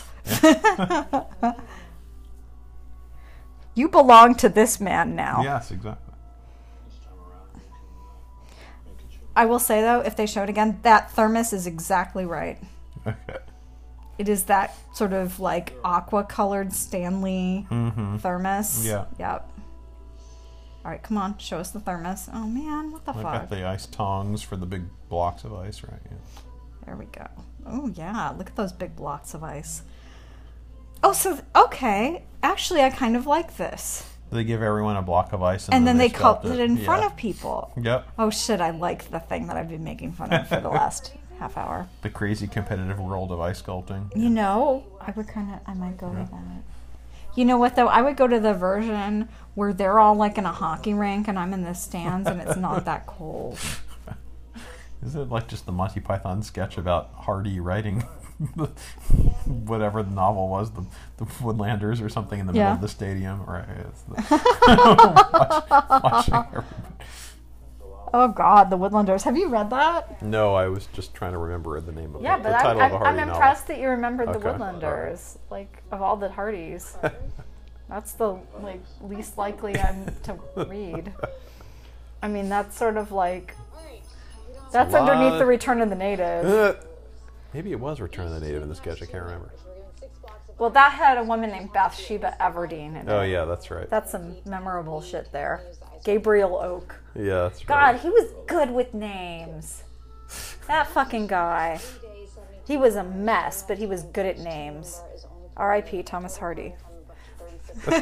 You belong to this man now. Yes, exactly. I will say, though, if they show it again, that thermos is exactly right. Okay. It is that sort of like aqua-colored Stanley Mhm. thermos. Yeah. Yep. All right, come on, show us the thermos. Oh man, what the I fuck? got the ice tongs for the big blocks of ice, right? Yeah. There we go. Oh yeah, look at those big blocks of ice. Oh, so okay. Actually, I kind of like this. They give everyone a block of ice, and, And, then, they sculpt cut it in Yeah. front of people. Yep. Oh shit, I like the thing that I've been making fun of for the last half hour. The crazy competitive world of ice sculpting. You know, I would kind of, I might go to that. You know what though? I would go to the version where they're all like in a hockey rink and I'm in the stands and it's not that cold. Is it like just the Monty Python sketch about Hardy writing whatever the novel was, the, the Woodlanders or something in the middle Yeah. of the stadium? Right. It's the, watch, watching everybody. Oh God, the Woodlanders. Have you read that? No, I was just trying to remember the name of Yeah, it. but the I'm, title I'm, of a I'm Hardy impressed that you remembered the Okay, Woodlanders. Like, of all the Hardys. That's the like least likely I'm to read. I mean, that's sort of like... That's a lot underneath of- the Return of the Native. Uh, maybe it was Return of the Native in the sketch. I can't remember. Well, that had a woman named Bathsheba Everdeen in it. Oh, yeah, that's right. That's some memorable shit there. Gabriel Oak. Yeah, that's God, right. he was good with names. That fucking guy. He was a mess, but he was good at names. R I P Thomas Hardy. I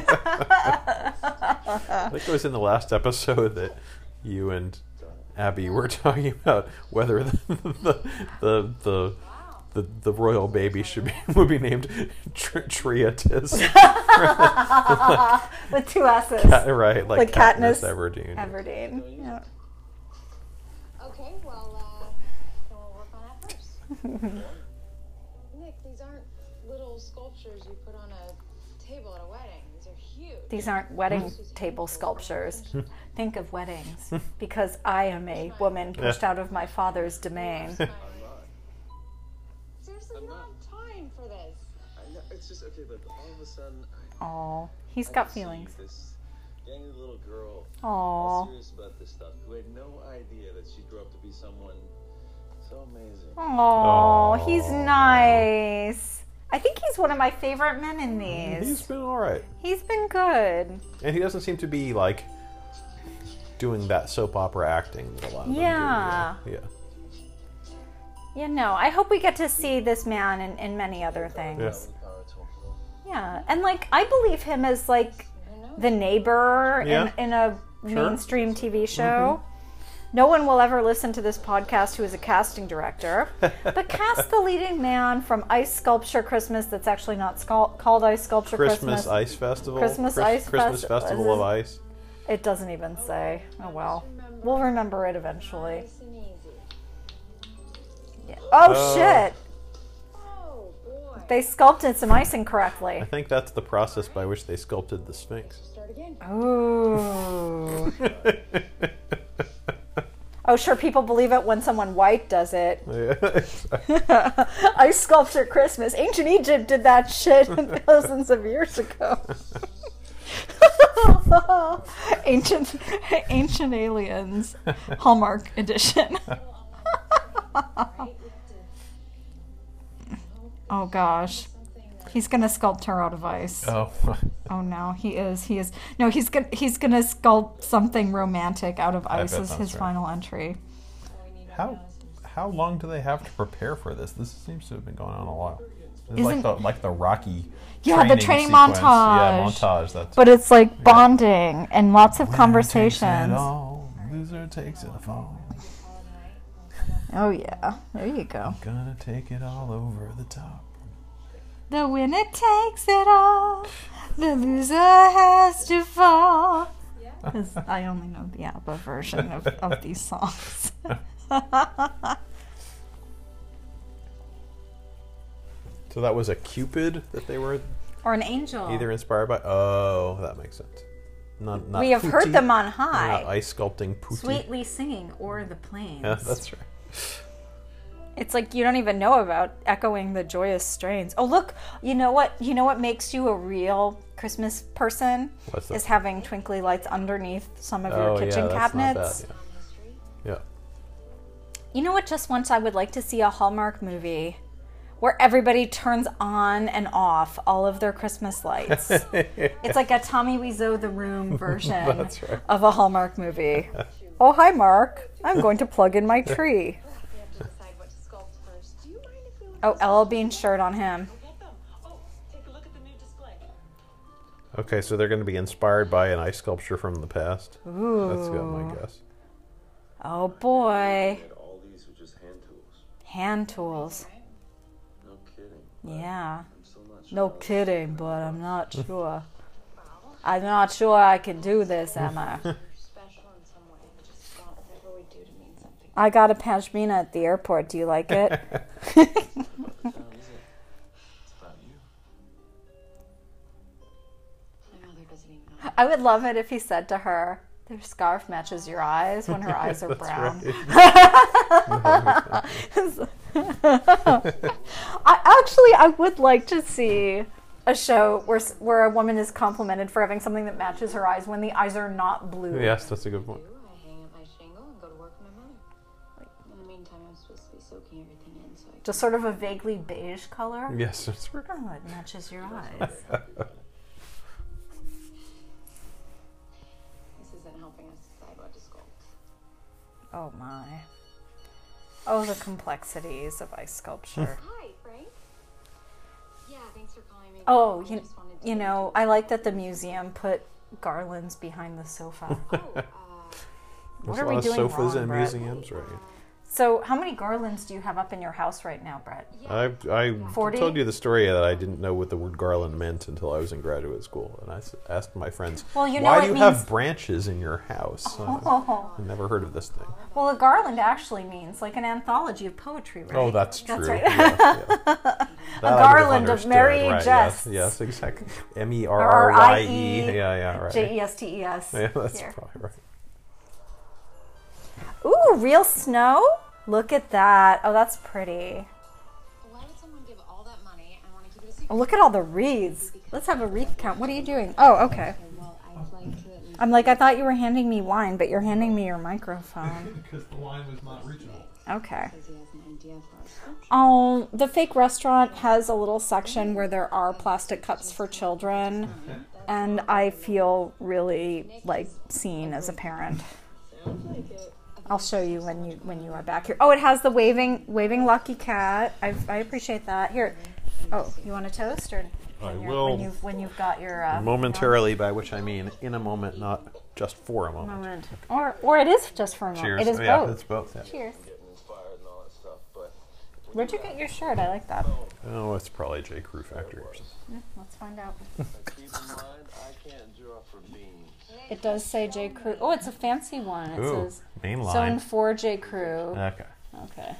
think it was in the last episode that you and Abby were talking about whether the the the the, the, the royal baby should be would be named Tr- Triatis. With two S's. Cat, right, like, like Katniss, Katniss Everdeen. Everdeen. Yeah. Okay, well, uh, then we'll work on that first. those sculptures you put on a table at a wedding. These are huge. These aren't wedding table sculptures. Think of weddings, because I am a woman pushed out of my father's domain. Seriously, we don't have time for this. I know, it's just, okay, but all of a sudden... I, Aw, he's I got see feelings. This young little girl, Aw. all serious about this stuff, who had no idea that she grew up to be someone so amazing. Oh, he's nice. I think he's one of my favorite men in these. He's been all right. He's been good. And he doesn't seem to be, like, doing that soap opera acting that a lot of Yeah. them do. Yeah. Yeah, no, I hope we get to see this man in, in many other things. Yeah. Yeah, and, like, I believe him as, like, the neighbor Yeah. in, in a Sure. mainstream T V show. No one will ever listen to this podcast who is a casting director. But cast the leading man from Ice Sculpture Christmas that's actually not scal- called Ice Sculpture Christmas, Christmas. Ice Festival. Christmas Chris- Ice Christmas Festi- Festival of Ice. It doesn't even say. Oh, well. We'll remember it eventually. Nice and easy. Yeah. Oh, Oh. shit! Oh, boy. They sculpted some ice incorrectly. I think that's the process by which they sculpted the Sphinx. Start again. Ooh. Oh, sure, people believe it when someone white does it. Ice Sculpture Christmas. Ancient Egypt did that shit thousands of years ago. ancient, ancient aliens, Hallmark edition. Oh gosh, he's gonna sculpt her out of ice. Oh. Oh no, he is. He is. No, he's gonna he's gonna sculpt something romantic out of I ice bet as that's his right. final entry. How how long do they have to prepare for this? This seems to have been going on a while. It's Isn't- like the like the Rocky. Yeah, the training sequence. montage. Yeah, montage. That's. But it's like bonding and lots of Winner conversations. Takes it all, loser takes it all. Oh yeah, there you go. Gonna take it all over the top. The winner takes it all. The loser has to fall. Because I only know the ABBA version of, of these songs. So that was a Cupid that they were Or an angel. either inspired by. Oh, that makes sense. Not, not We have heard Pootie, them on not high. ice sculpting Pootie. Sweetly singing o'er the plains. Yeah, that's right. It's like you don't even know about echoing the joyous strains. Oh look, you know what? You know what makes you a real Christmas person? What's that? Is having twinkly lights underneath some of your Oh, kitchen yeah, that's not cabinets. bad, yeah. Yeah. You know what? Just once I would like to see a Hallmark movie where everybody turns on and off all of their Christmas lights. It's like a Tommy Wiseau The Room version That's right. of a Hallmark movie. Oh, hi, Mark. I'm going to plug in my tree. Decide what to sculpt first. Do you mind if we look Oh, Ella Bean shirt on him. Oh, take a look at the new display. Okay, so they're going to be inspired by an ice sculpture from the past. Ooh. That's got my guess. Oh, boy. And all these were just hand tools. Hand tools. No kidding. Yeah. I'm still not sure. No kidding, but I'm not sure. I'm not sure I can do this, Emma. special in some way? I just want whatever we do to mean something. I got a pashmina at the airport. Do you like it? What town is it? It's about you. My mother doesn't even know. I would love it if he said to her, "Their scarf matches your eyes when her eyes are That's brown." right. I actually I would like to see a show where s- where a woman is complimented for having something that matches her eyes when the eyes are not blue. Yes, that's a good point. I hang up my shingle and go to work with my mother. In the meantime, I'm supposed to be soaking everything in, so I Just sort of a vaguely beige color. Yes, that's right. Oh, it matches your eyes. This isn't helping us decide what to sculpt. Oh my. Oh, the complexities of ice sculpture. Hi, Frank. Yeah, thanks for calling me. Oh, I you, just wanted to you get know, into- I like that the museum put garlands behind the sofa. Oh, uh, What There's are a we lot of doing sofas wrong, in Brett? museums, right? So, how many garlands do you have up in your house right now, Brett? I I forty? told you the story that I didn't know what the word garland meant until I was in graduate school, and I s- asked my friends, Well, you know "Why it do you means- have branches in your house?" Oh. I've never heard of this thing. Well, a garland actually means like an anthology of poetry, right? Oh, that's true. That's right. Yeah, yeah. A That I would have garland of understood, merry right, jests. Yes, yes, exactly. M E R R Y E. Yeah, yeah, right. J E S T E S. Yeah, that's Here. probably right. Ooh, real snow? Look at that. Oh, that's pretty. Why would someone give all that money and want to keep it a secret? Oh, look at all the wreaths. Let's have a wreath count. What are you doing? Oh, okay. Well, I'd like to at least... I'm like, I thought you were handing me wine, but you're handing me your microphone. Because the line was not reachable. Okay. Because he has an idea for our sculpture. Oh, the fake restaurant has a little section where there are plastic cups for children, and I feel really like seen as a parent. Sounds like it. I'll show you when you when you are back here. Oh, it has the waving waving lucky cat. I I appreciate that. Here. Oh, you want a toast or I when, you're- will. when you've when you've got your uh, Momentarily, by which I mean in a moment, not just for a you know, moment. moment, or or it is just for a moment. Cheers. It is Oh, yeah, both. it's both. Yeah. Cheers. Getting inspired and all that stuff, but Where'd you get your shirt? I like that. Oh, it's probably J. Crew Factory or something. Yeah, let's find out. keep in mind, I can't draw for beans. It does say J. Crew. Oh, it's a fancy one. It Ooh, says main sewn line. for J. Crew. Okay. Okay.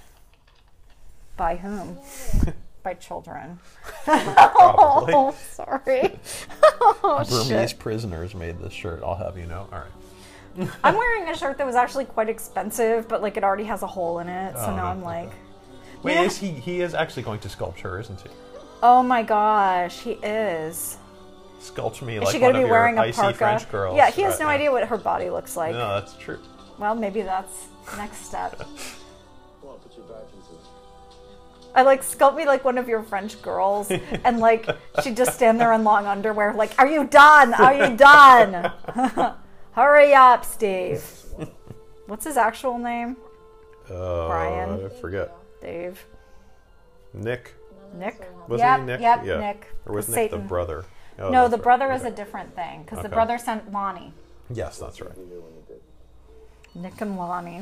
By whom? By children. Probably. Oh, sorry. Oh, Burmese shit. prisoners made this shirt, I'll have you know. All right. I'm wearing a shirt that was actually quite expensive, but like it already has a hole in it, so Oh, now no. I'm like, Wait, Yeah. is he he is actually going to sculpt her, isn't he? oh my gosh, he is. Sculpt me Is like she one gonna of be your wearing a icy parka? French girls. Yeah, he has Right, no yeah. idea what her body looks like. No, that's true. Well, maybe that's next step. Come on, put your back into it. I like sculpt me like one of your French girls, and like she'd just stand there in long underwear, like, "Are you done? Are you done? Hurry up, Steve." What's his actual name? Uh, Brian. I forget. Dave. Nick. Nick. Wasn't yep, he Nick? Yep, Yeah. Nick. Or was The Nick the Satan. brother? Oh, No, that's the right. brother is Okay. a different thing because the Okay. brother sent Lonnie. Yes, that's right. Be here when you did. Nick and Lonnie.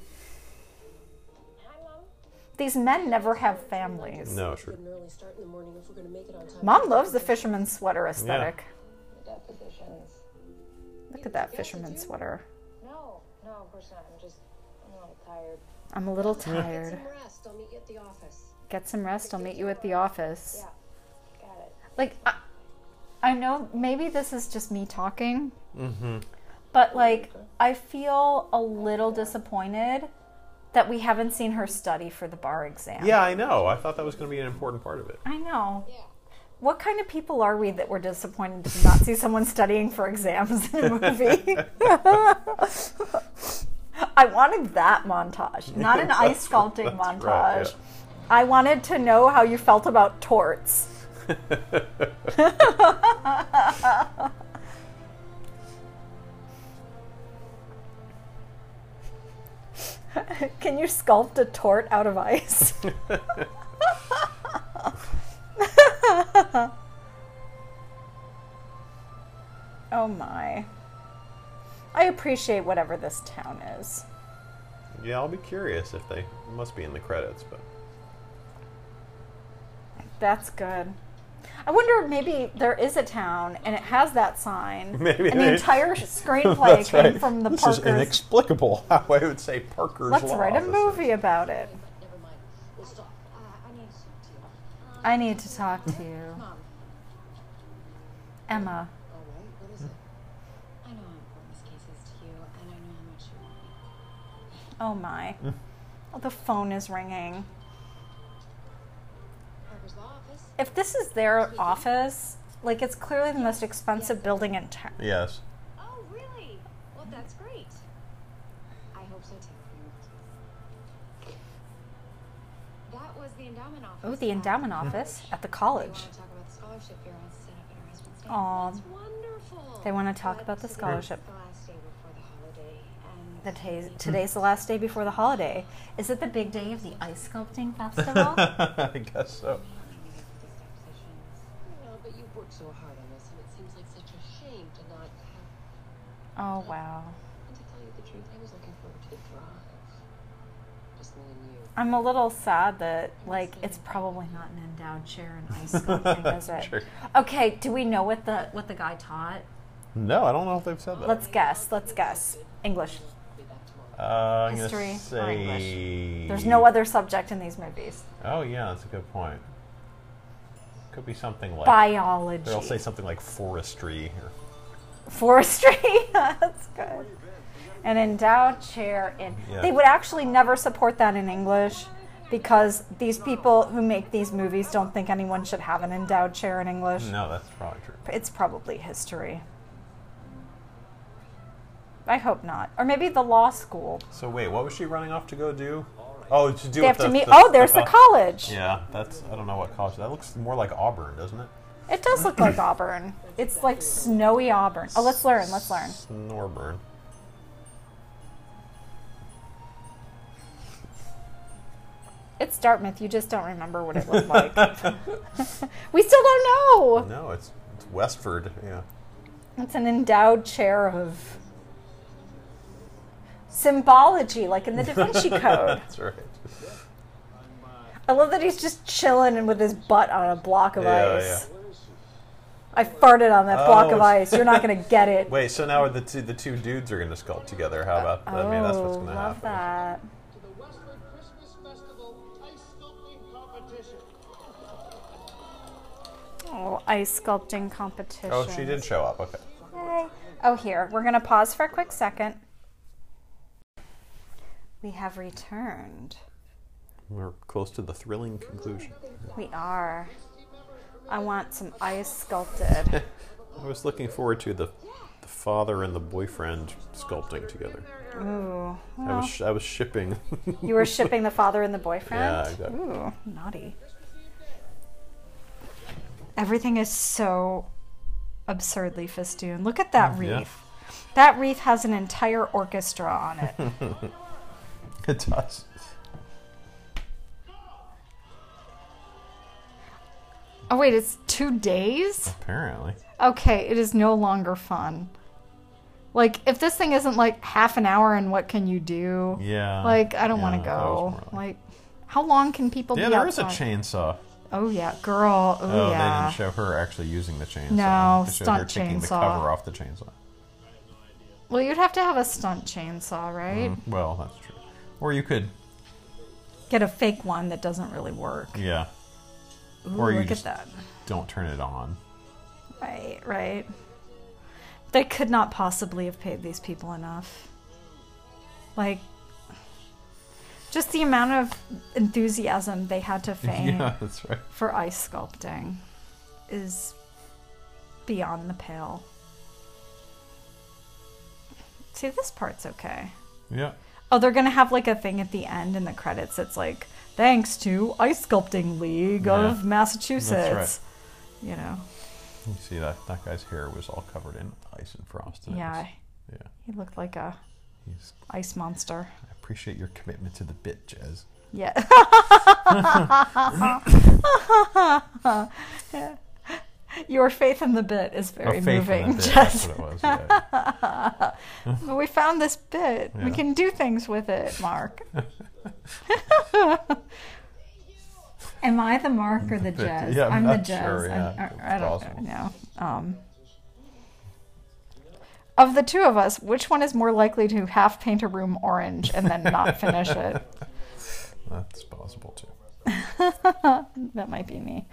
Hi, Mom. These men never have families. No, sure. Get an early start in the morning if we're going to make it on time. Mom loves the fisherman's sweater aesthetic. Depositions. Look at that fisherman's sweater. No, no, of course not. I'm just, I'm a little tired. I'm a little Get tired. some rest. I'll meet you at the office. Get some rest. I'll meet you at the office. Yeah, got it. Like, I, I know maybe this is just me talking, Mm-hmm. but like, I feel a little disappointed that we haven't seen her study for the bar exam. Yeah, I know. I thought that was going to be an important part of it. I know. Yeah. What kind of people are we that we're disappointed to not see someone studying for exams in a movie? I wanted that montage, not an ice sculpting That's montage. right, yeah. I wanted to know how you felt about torts. Can you sculpt a tort out of ice? Oh my. I appreciate whatever this town is. Yeah, I'll be curious if they it must be in the credits, but That's good. I wonder if maybe there is a town and it has that sign. Maybe and the they- entire screenplay That's came right. from the this Parkers. is inexplicable. How I would say Parker's Let's Law. write a This is- movie about it. Never mind. We'll stop. Uh, I need to talk to you. I need to talk to you. Mom. Emma. All right. What is it? I know how important this case is to you, and I know how much you want me. Oh my. Oh, the phone is ringing. Parker's law office. If this is their office, like it's clearly the most expensive building in town. Yes. Oh, really? Well, that's great. I hope so too. That was the endowment office. Oh, the endowment office at the college. They want to talk about the scholarship Vera wants to set up at her husband's name. Aw. That's wonderful. They want to talk But about the today's scholarship. the last day before the holiday, and The ta- today's the last day before the holiday. Is it the big day of the ice sculpting festival? I guess so. I know, but you've worked so hard on this, and it seems like such a shame to not have. Oh wow. And to tell you the truth, I was looking forward to the drive. Just me and you. I'm a little sad that, like, it's probably not an endowed chair in ice sculpting, is it? Sure. Okay, do we know what the what the guy taught? No, I don't know if they've said that. Let's guess. Let's guess. English. Uh, I'm History gonna or say... English. There's no other subject in these movies. Oh, yeah, that's a good point. Could be something like... Biology. They'll say something like forestry. Or... Forestry. That's good. An endowed chair in... Yeah. They would actually never support that in English because these people who make these movies don't think anyone should have an endowed chair in English. No, that's probably true. It's probably history. I hope not. Or maybe the law school. So wait, what was she running off to go do? Oh, to do They with have to the, meet... the- Oh, there's the co- college. Yeah, that's... I don't know what college... That looks more like Auburn, doesn't it? It does look like Auburn. It's like snowy Auburn. Oh, let's learn. Let's learn. Norburn. It's Dartmouth. You just don't remember what it looked like. We still don't know. No, it's, it's Westford, yeah. It's an endowed chair of symbology, like in the Da Vinci Code. That's right. I love that he's just chilling and with his butt on a block of Yeah, ice. I farted on that block of Oh. ice. You're not going to get it. Wait, so now the two, the two dudes are going to sculpt together. How about that? I mean, that's what's Oh, going to love happen. that. To the Westford Christmas Festival ice sculpting competition. Oh, ice sculpting competition. Oh, she did show up. Okay. Yay. Oh, here. We're going to pause for a quick second. We have returned. We're close to the thrilling conclusion. We are. I want some ice sculpted. I was looking forward to the, the father and the boyfriend sculpting together. Ooh. I Well, was sh- I was shipping. you were shipping the father and the boyfriend? Yeah, exactly. Ooh, naughty. Everything is so absurdly festooned. Look at that Yeah. wreath. That wreath has an entire orchestra on it. It does. Oh, wait, it's two days? Apparently. Okay, it is no longer fun. Like, if this thing isn't like half an hour and what can you do? Yeah. Like, I don't Yeah, want to that was go. more like- Like, how long can people Yeah, be there is outside? a chainsaw. Oh, yeah. Girl. Oh, Oh, yeah. they didn't show her actually using the chainsaw. No, They showed stunt her taking the chainsaw. cover off the chainsaw. Well, you'd have to have a stunt chainsaw, right? Mm, well, that's true. Or you could, Get a fake one that doesn't really work. yeah. Ooh, or you look just at that. don't turn it on. Right, right. They could not possibly have paid these people enough. Like, just the amount of enthusiasm they had to feign Yeah, that's right. for ice sculpting is beyond the pale. See, this part's okay. Yeah. Oh, they're gonna have like a thing at the end in the credits. It's like, thanks to Ice Sculpting League Yeah. of Massachusetts. That's You know. You see that that guy's hair was all covered in ice and frost. And it Yeah. was- yeah. He looked like a He's, ice monster. I appreciate your commitment to the bit, Jez. Yeah. Your faith in the bit is very Oh, faith in moving. the bit, Jess. that's what it was, yeah. But we found this bit. We Yeah. can do things with it, Mark. Am I the Mark or the Jez? Yeah, I'm I'm the not Jez. sure, yeah, I, it's I, I don't possible. know. Um, of the two of us, which one is more likely to half paint a room orange and then not finish it? That's possible too. That might be me.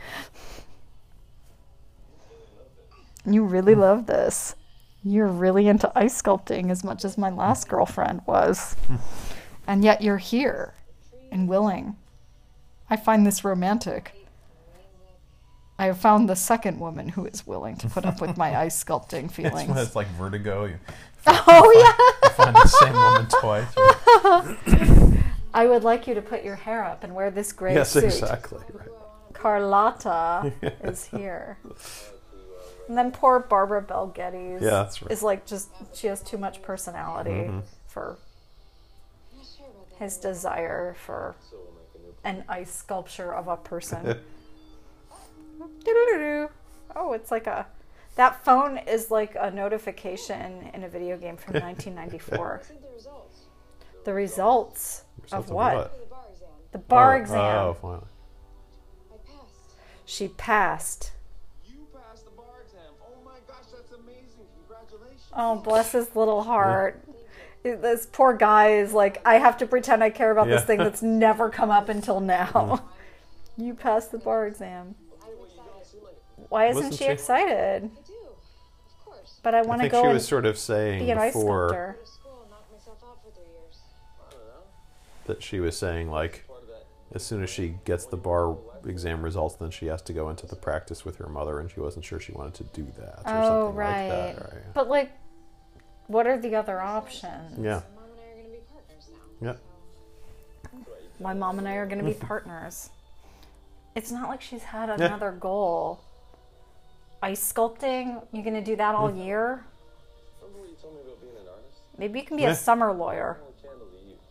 You really love this. You're really into ice sculpting as much as my last girlfriend was. And yet you're here and willing. I find this romantic. I have found the second woman who is willing to put up with my ice sculpting It's feelings. when it's like Vertigo. You Oh, you find the same woman twice. yeah. I would like you to put your hair up and wear this gray Yes, suit. exactly. Right. Carlotta is here. And then poor Barbara Bel Geddes Yeah, that's right. is like just, she has too much personality Mhm. for his desire for an ice sculpture of a person. Doo-doo-doo-doo. Oh, it's like a, that phone is like a notification in a video game from nineteen ninety-four. The results, Results of of what? what? The bar exam. The bar oh, exam. Oh, finally. I passed. She passed. You passed the bar exam. Oh my gosh, that's amazing. Congratulations. Oh, bless his little heart. This poor guy is like, I have to pretend I care about this Yeah. thing that's never come up until now. You passed the bar exam. Why isn't Wasn't she she? excited? I do. Of course. But I I want to think go she and was sort of saying be an ice before sculptor. Go to school and knock myself out for three years. that she was saying, like, as soon as she gets the bar exam results, then she has to go into the practice with her mother, and she wasn't sure she wanted to do that or Oh, something right. like that. Right? But, like, what are the other options? Yeah. Mom and I are going to be partners now. Yeah. My mom and I are going to be partners. It's not like she's had another goal. Ice sculpting? You're going to do that all year? Remember what you told me about being an artist? Maybe you can be Yeah. a summer lawyer. Only candle to you.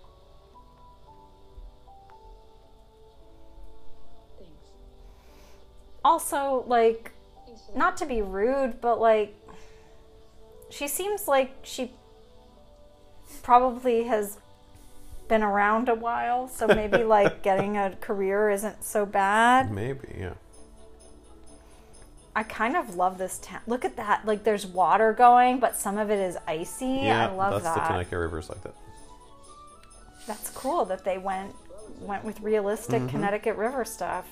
Thanks. Also, like, Thanks for the not to be rude, but, like, she seems like she probably has been around a while, so maybe, like, getting a career isn't so bad. Maybe, yeah. I kind of love this town. Look at that. Like, there's water going, but some of it is icy. Yeah, I love that's that. the Connecticut River's like that. That's cool that they went went with realistic Mm-hmm. Connecticut River stuff.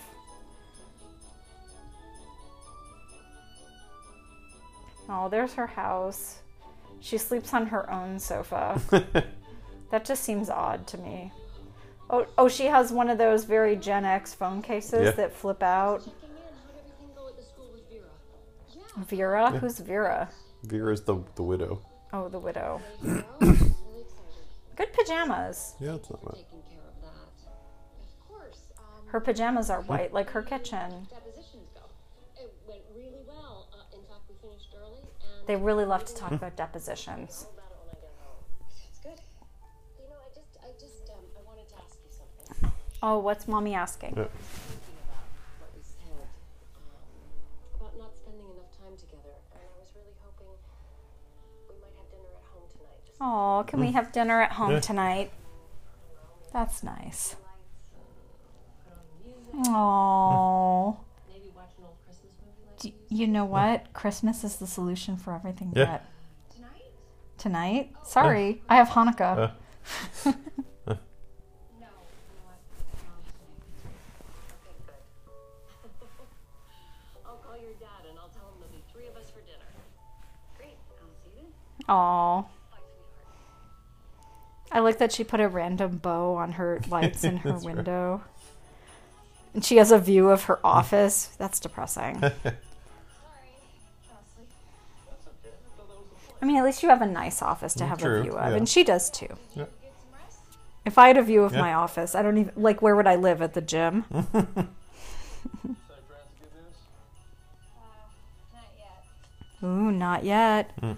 Oh, there's her house. She sleeps on her own sofa. That just seems odd to me. Oh, oh, she has one of those very Gen X phone cases Yeah. that flip out. Checking in. How'd everything go at the school with Vera? Vera? Who's Vera? Vera's the the widow. Oh, the widow. Really excited. Good pajamas. Yeah, it's not bad. Taking care of that. Of course. Um, Her pajamas are white, like her kitchen. Depositions go. It went really well. Uh, in fact, we finished early, and They really love to talk about depositions. about it when I get home. Sounds good. You know, I just, I just, um, I wanted to ask you something. Oh, what's mommy asking? Yeah. Thinking about what we said, um, about not spending enough time together, and I was really hoping we might have dinner at home tonight. Just Oh, can we have dinner at home Yeah. tonight? That's nice. Put on music, Oh, maybe watch an old Christmas movie like D- you know what? Christmas is the solution for everything. Yeah. Yet. Tonight? Tonight? Sorry, I have Hanukkah. Uh, No. You know what? Mom tonight. okay, good. I'll call your dad and I'll tell him there'll be three of us for dinner. Great. I'll see you then. Aw. Bye, sweetheart. I like that she put a random bow on her lights in her That's right. window. And she has a view of her office. That's depressing. Sorry. Fell asleep. I mean, at least you have a nice office to have True, a view of. yeah. And she does too. yeah. Get some rest? If I had a view of Yeah. my office, I don't even, like, where would I live? At the gym? Excited for answer good news? Uh, not yet. Ooh, not yet. Tonight.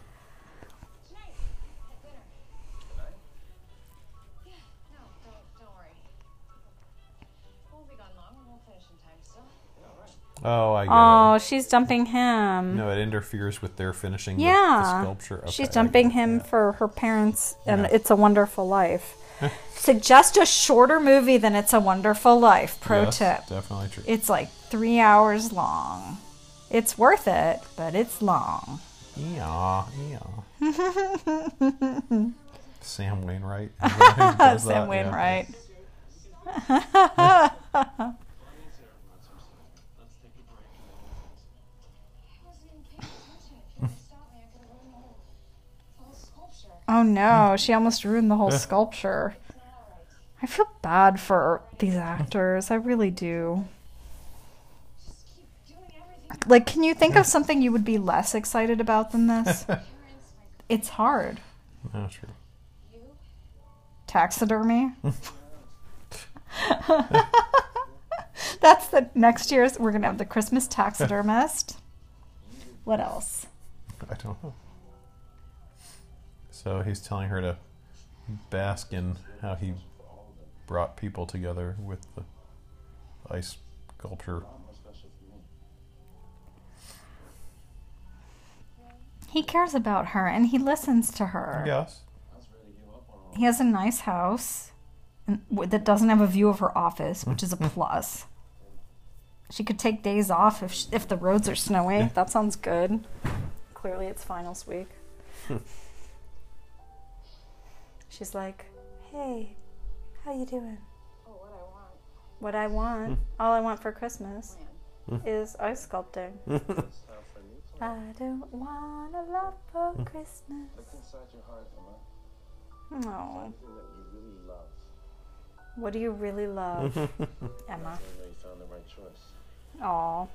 At dinner. Tonight? Yeah. No, don't, don't worry. We'll be gone long. We'll finish in time still. Yeah, right. Oh, I get Oh, she's dumping him. it. No, it interferes with their finishing the- the, Yeah. sculpture. Okay, She's I dumping get it, him yeah. for her parents and Yeah. It's a Wonderful Life. Suggest a shorter movie than It's a Wonderful Life. Pro Yes, tip. Definitely true. It's like three hours long. It's worth it, but it's long. Yeah, yeah. Sam Wainwright. is that who does Sam that? Wainwright. I wasn't even paying attention. If you had stopped me, I could have ruined the whole, the whole sculpture. Oh no, she almost ruined the whole sculpture. It's not alright. I feel bad for these actors. I really do. Just keep doing everything. Like, can you think of something you would be less excited about than this? Parents, my It's hard. No, true. you. Taxidermy. That's the next year's. We're gonna have the Christmas taxidermist. What else? I don't know. So he's telling her to bask in how he brought people together with the ice sculpture. He cares about her and he listens to her. Yes. he has a nice house and- that doesn't have a view of her office, which is a plus. She could take days off if sh if the roads are snowy. That sounds good. Clearly, it's finals week. She's like, "Hey, how you doing?" Oh, what I want. What I want, all I want for Christmas, is ice sculpting. I don't want a lot for Christmas. Look inside your heart, Emma. No. Something that you really love. What do you really love, Emma? I know you found the right choice. Aw.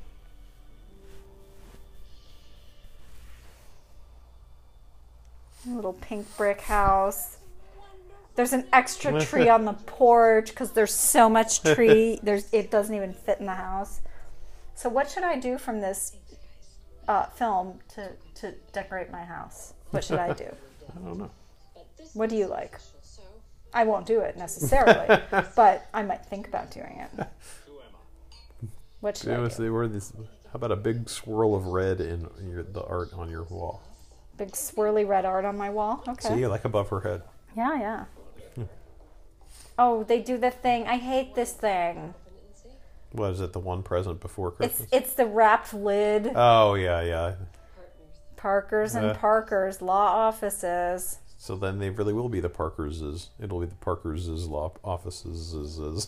Little pink brick house. There's an extra tree on the porch because there's so much tree. There's it doesn't even fit in the house. So what should I do from this uh, film to, to decorate my house? What should I do? I don't know. What do you like? I won't do it necessarily, but I might think about doing it. What should Yeah, I so do? they were this, how about a big swirl of red in your, the art on your wall? Big swirly red art on my wall? Okay. See, like above her head. Yeah, yeah. Oh, they do the thing. I hate this thing. What is it, the one present before Christmas? It's it's the wrapped lid. Oh, yeah, yeah. Parkers and Uh. Parkers, law offices. So then they really will be the Parkers'. It'll be the Parkers' law offices. is- is-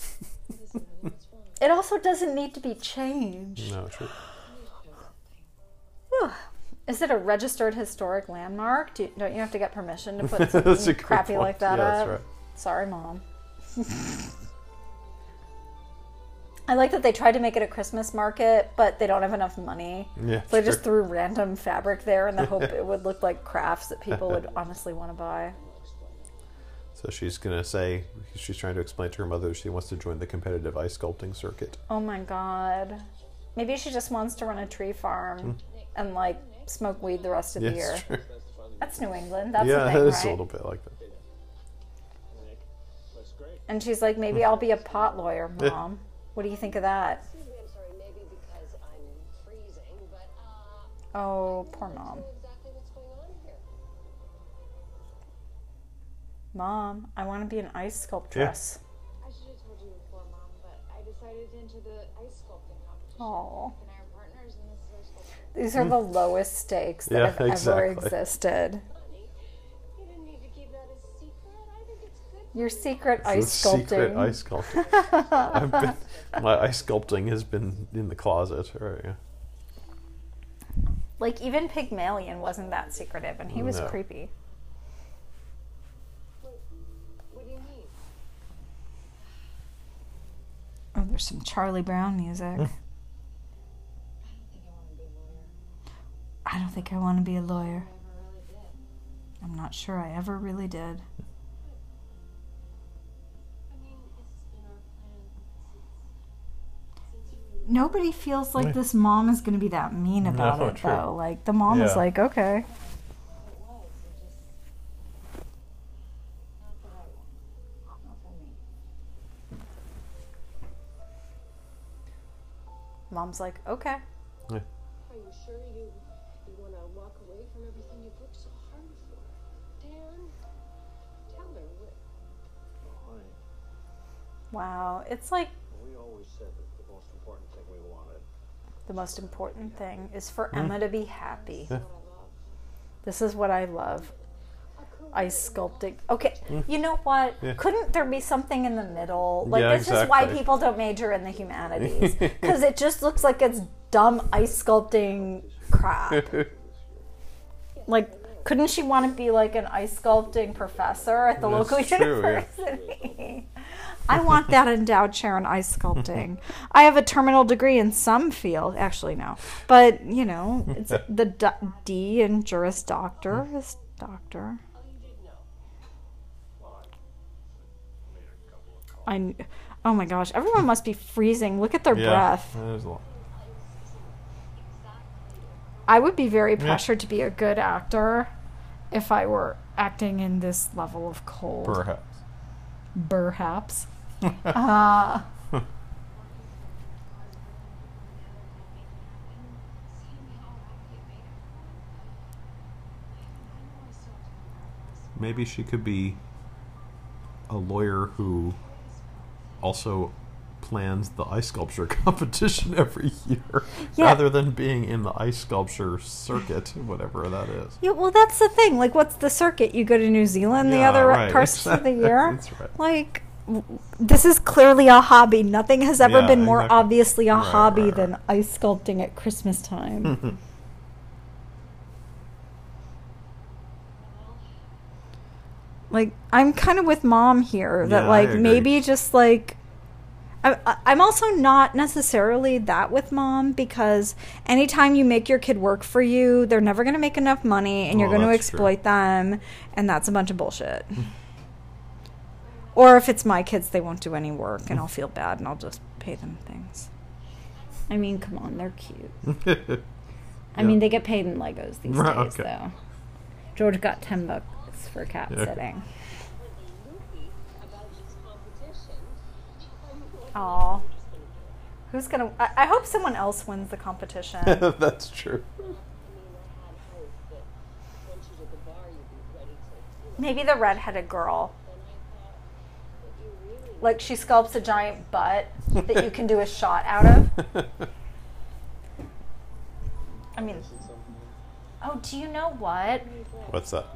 It also doesn't need to be changed. No, sure. Whew. Is it a registered historic landmark? Do you, don't you have to get permission to put That's a something good crappy point. like that Yeah, up? that's right. Sorry, Mom. I like that they tried to make it a Christmas market, but they don't have enough money. Yeah, so they just sure. threw random fabric there in the hope it would look like crafts that people would honestly want to buy. So she's going to say, she's trying to explain to her mother she wants to join the competitive ice sculpting circuit. Oh my god. Maybe she just wants to run a tree farm and like smoke weed the rest of the year. Yes, sure. That's New England. That's Yeah, the thing, it's right? a little bit like that. And she's like, maybe I'll be a pot lawyer, Yeah. Mom. What do you think of that? Excuse me, I'm sorry, maybe because I'm freezing, but uh, Oh, poor Mom. exactly what's going on here. Mom, I want to be an ice sculptress. I should have told you before, Mom, but I decided to enter the ice sculpting competition. Aw. And I am partners in this ice sculpting. These are the lowest stakes that Yeah, have ever exactly. existed. Honey, you didn't need to keep that a secret. I think it's good. Your secret It's ice a sculpting. secret ice sculpting. I've been, my ice sculpting has been in the closet. Right, yeah. Like, even Pygmalion wasn't that secretive, and he was No. creepy. What do you mean? Oh, there's some Charlie Brown music. I don't think I want to be a lawyer. I'm not sure I ever really did. Nobody feels like this mom is going to be that mean about No, it, true. though. Like, the mom is Yeah. like, okay. Mom's like, okay. Yeah. Are you sure you you want to walk away from everything you've worked so hard for? Dan, tell her what. Wow. It's like We always said that the most important thing we wanted. the most important thing is for Hmm. Emma to be happy. This is what I love. Ice sculpting. Okay, you know what? Hmm. Yeah. Couldn't there be something in the middle? Like, Yeah, this is why exactly. people don't major in the humanities. Because it just looks like it's dumb ice sculpting crap. Like, couldn't she want to be like an ice sculpting professor at the That's local true, yeah. university? I want that endowed chair in ice sculpting. I have a terminal degree in some field. Actually, no. But, you know, it's the D, D in Juris Doctor is doctor. I, kn- oh my gosh, everyone must be freezing. Look at their Yeah, breath. there's a lot. I would be very pressured to be a good actor if I were acting in this level of cold. Perhaps. Perhaps. uh, Maybe she could be a lawyer who also plans the ice sculpture competition every year, Yeah. rather than being in the ice sculpture circuit, whatever that is. Yeah, well, that's the thing. Like, what's the circuit? You go to New Zealand the Yeah, other right. parts of the year? That's right. Like, w- this is clearly a hobby. Nothing has ever Yeah, been more exactly. obviously a Right, hobby right, than ice sculpting at Christmas time. Like, I'm kind of with Mom here that, Yeah, I like, agree. maybe just, like, I, I- I'm also not necessarily that with Mom, because anytime you make your kid work for you, they're never going to make enough money, and you're Oh, going to that's true. exploit them, and that's a bunch of bullshit. Or if it's my kids, they won't do any work, and I'll feel bad, and I'll just pay them things. I mean, come on, they're cute. I mean, they get paid in Legos these Right, days, okay. though. George got ten bucks for cat Yeah. sitting. Aw. Who's gonna... I, I hope someone else wins the competition. That's true. Maybe the redheaded girl. Like, she sculpts a giant butt that you can do a shot out of. I mean... Oh, do you know what? What's that?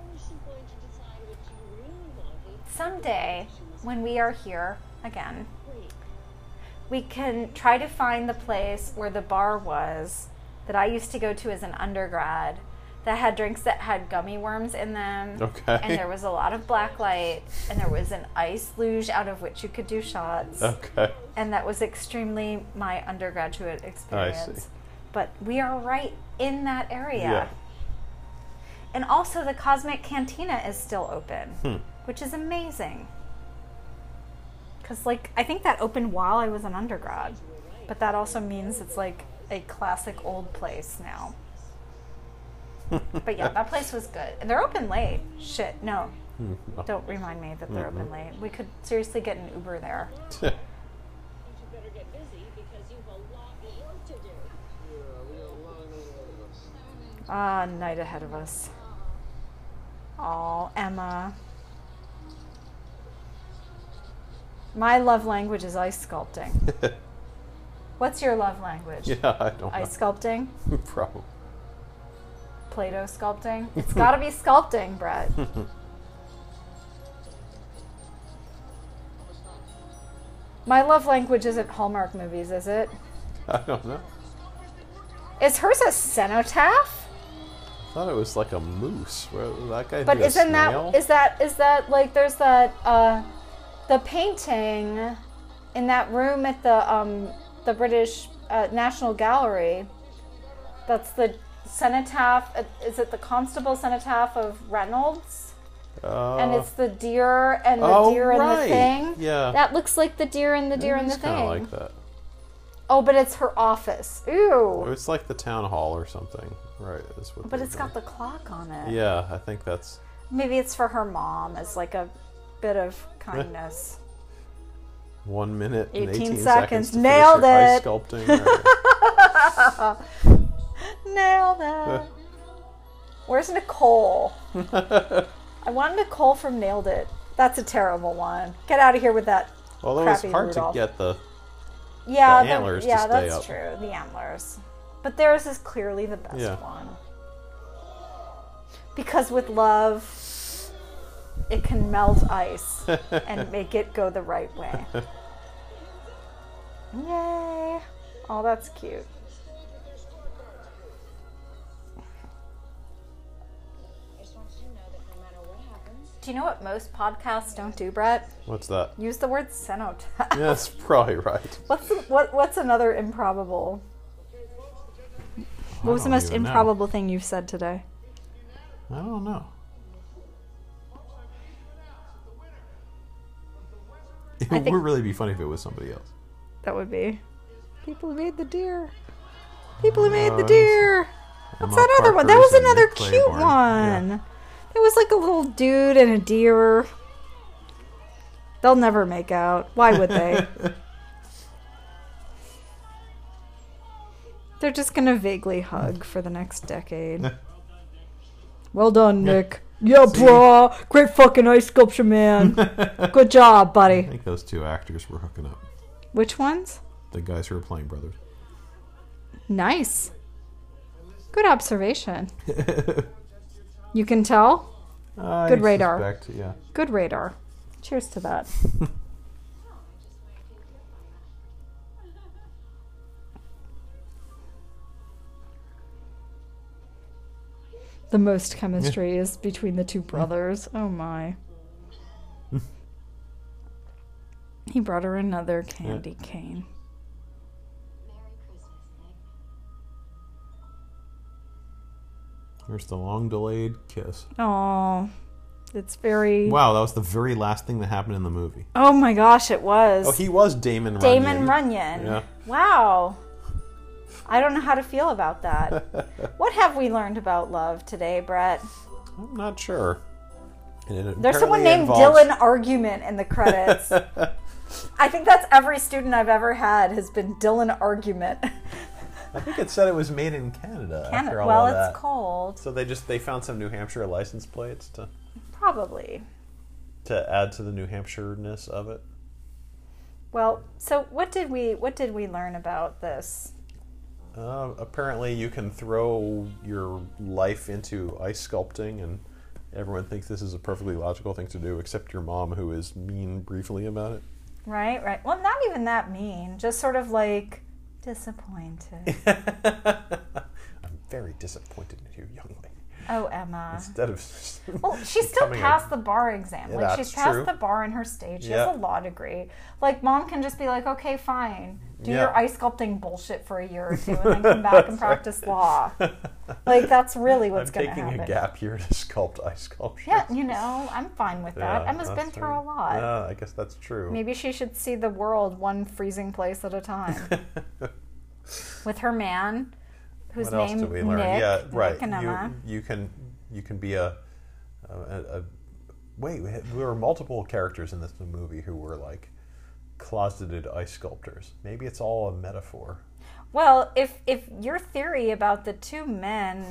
Someday, when we are here again, we can try to find the place where the bar was that I used to go to as an undergrad that had drinks that had gummy worms in them. Okay. And there was a lot of black light, and there was an ice luge out of which you could do shots. Okay. And that was extremely my undergraduate experience. see. But we are right in that area. Yeah. And also, the Cosmic Cantina is still open, Hmm. which is amazing. Because, like, I think that opened while I was an undergrad. But that also means it's, like, a classic old place now. But, yeah, that place was good. And they're open late. Shit, no. Hmm. Don't remind me that they're Mhm. open late. We could seriously get an Uber there. Ah, night ahead of us. Aw, Emma. My love language is ice sculpting. What's your love language? Yeah, I don't Ice know. sculpting? Probably. Play-Doh sculpting? It's gotta be sculpting, Brett. My love language isn't Hallmark movies, is it? I don't know. Is hers a cenotaph? I thought it was like a moose. Where that guy But do a isn't snail? that is that is that like there's that uh the painting in that room at the um the British uh, National Gallery? That's the cenotaph. uh, Is it the Constable cenotaph of Reynolds? Uh, And it's the deer and the oh, deer and right. the thing. Yeah. That looks like the deer and the deer and the It's kind thing. of like that. Oh, but it's her office. Ooh. It's like the town hall or something, right? That's what But they're it's got the clock on it. doing. Yeah, I think that's Maybe it's for her mom as like a bit of kindness. one minute and eighteen eighteen seconds. seconds. to Nailed finish your ice it. sculpting. Right. Nailed it. Where's Nicole? I want Nicole from Nailed It. That's a terrible one. Get out of here with that. Although it's crappy hard Rudolph. to get the Yeah, the antlers to yeah, stay that's up. true. The antlers, but theirs is clearly the best Yeah. one. Because with love, it can melt ice and make it go the right way. Yay! Oh, that's cute. Do you know what most podcasts don't do, Brett? What's that? Use the word cenotaph. Yeah, that's probably right. What's the, what? What's another improbable? What was the don't most even know. improbable thing you've said today? I don't know. It I would think- really be funny if it was somebody else. That would be people who made the deer. People who made the Uh, deer. What's Emma that other one? That Parker's was and another Nick cute Claiborne. one. Yeah. It was like a little dude and a deer. They'll never make out. Why would they? They're just gonna vaguely hug for the next decade. Well done, Nick. Yeah, bro. Great fucking ice sculpture, man. Good job, buddy. I think those two actors were hooking up. Which ones? The guys who were playing brothers. Nice. Good observation. You can tell? Uh, Good I radar. suspect, yeah. Good radar. Cheers to that. The most chemistry is between the two brothers. Oh my. He brought her another candy yeah. cane. Here's the long delayed kiss. Oh, it's very... Wow, that was the very last thing that happened in the movie. Oh my gosh, it was. Oh, he was Damon Runyon. Damon Runyon. Yeah. Wow. I don't know how to feel about that. What have we learned about love today, Brett? I'm not sure. There's someone named involves... Dylan Argument in the credits. I think that's every student I've ever had has been Dylan Argument. I think it said it was made in Canada. Canada. After all well, of it's that. cold. So they just they found some New Hampshire license plates to probably to add to the New Hampshire-ness of it. Well, so what did we what did we learn about this? Uh, apparently, you can throw your life into ice sculpting, and everyone thinks this is a perfectly logical thing to do, except your mom, who is mean briefly about it. Right, right. Well, not even that mean. Just sort of like disappointed. I'm very disappointed in you, young lady. Oh, Emma. Instead of well, she still passed a... the bar exam. Yeah, like she's passed true. the bar in her state. She yeah. has a law degree. Like mom can just be like, okay, fine, do yeah. your ice sculpting bullshit for a year or two, and then come back and practice right. law. Like that's really what's going to happen. I'm taking a gap year to sculpt ice sculptures. Yeah, you know, I'm fine with that. Yeah, Emma's been true. through a lot. Yeah, I guess that's true. Maybe she should see the world one freezing place at a time. With her man, whose what else name did we learn? Nick, yeah, right. Nick and Emma. You, you can you can be a, a, a wait. We had, there were multiple characters in this movie who were like closeted ice sculptors. Maybe it's all a metaphor. Well, if if your theory about the two men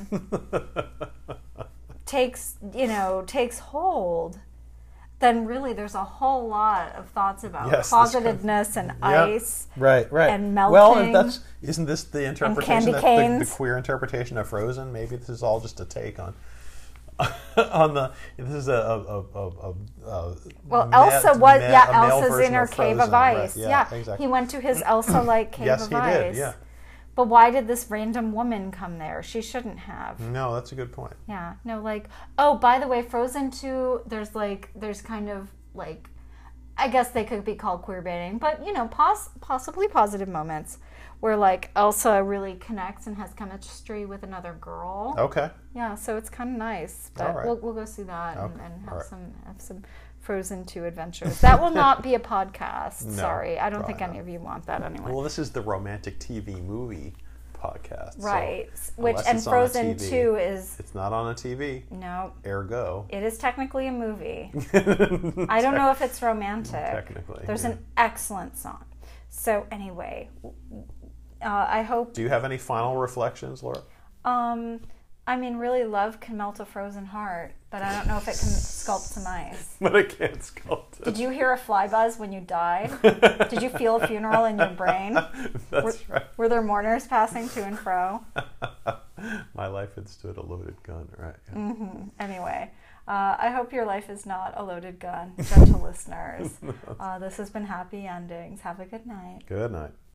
takes you know takes hold, then really there's a whole lot of thoughts about yes, closetedness and yeah, ice, right, right, and melting. Well, if that's isn't this the interpretation, that, the, the queer interpretation of Frozen? Maybe this is all just a take on on the. This is a, a, a, a, a well, ma- Elsa was ma- yeah, a Elsa's in her of cave Frozen, of ice. Right, yeah, yeah. exactly. He went to his Elsa-like cave yes, of he ice. Did, yeah. But why did this random woman come there? She shouldn't have. No, that's a good point. Yeah, no, like, oh, by the way, Frozen two, there's like, there's kind of like, I guess they could be called queer baiting, but you know, pos- possibly positive moments where like Elsa really connects and has chemistry with another girl. Okay. Yeah, so it's kind of nice. But right. we'll we'll go see that okay. and, and have right. some have some Frozen two adventures. That will not be a podcast. No, Sorry, I don't think not. any of you want that anyway. Well, this is the romantic T V movie podcast, right? So Which and Frozen two is it's not on a T V. No. Ergo, it is technically a movie. I don't know if it's romantic. Technically, there's yeah. an excellent song. So anyway, uh, I hope. Do you have any final reflections, Laura? Um, I mean, really, love can melt a frozen heart, but I don't know if it can sculpt some ice. But it can't sculpt it. Did you hear a fly buzz when you died? Did you feel a funeral in your brain? That's were, right. Were there mourners passing to and fro? My life had stood a loaded gun, right? Yeah. Mm-hmm. Anyway, uh, I hope your life is not a loaded gun, gentle listeners. Uh, this has been Happy Endings. Have a good night. Good night.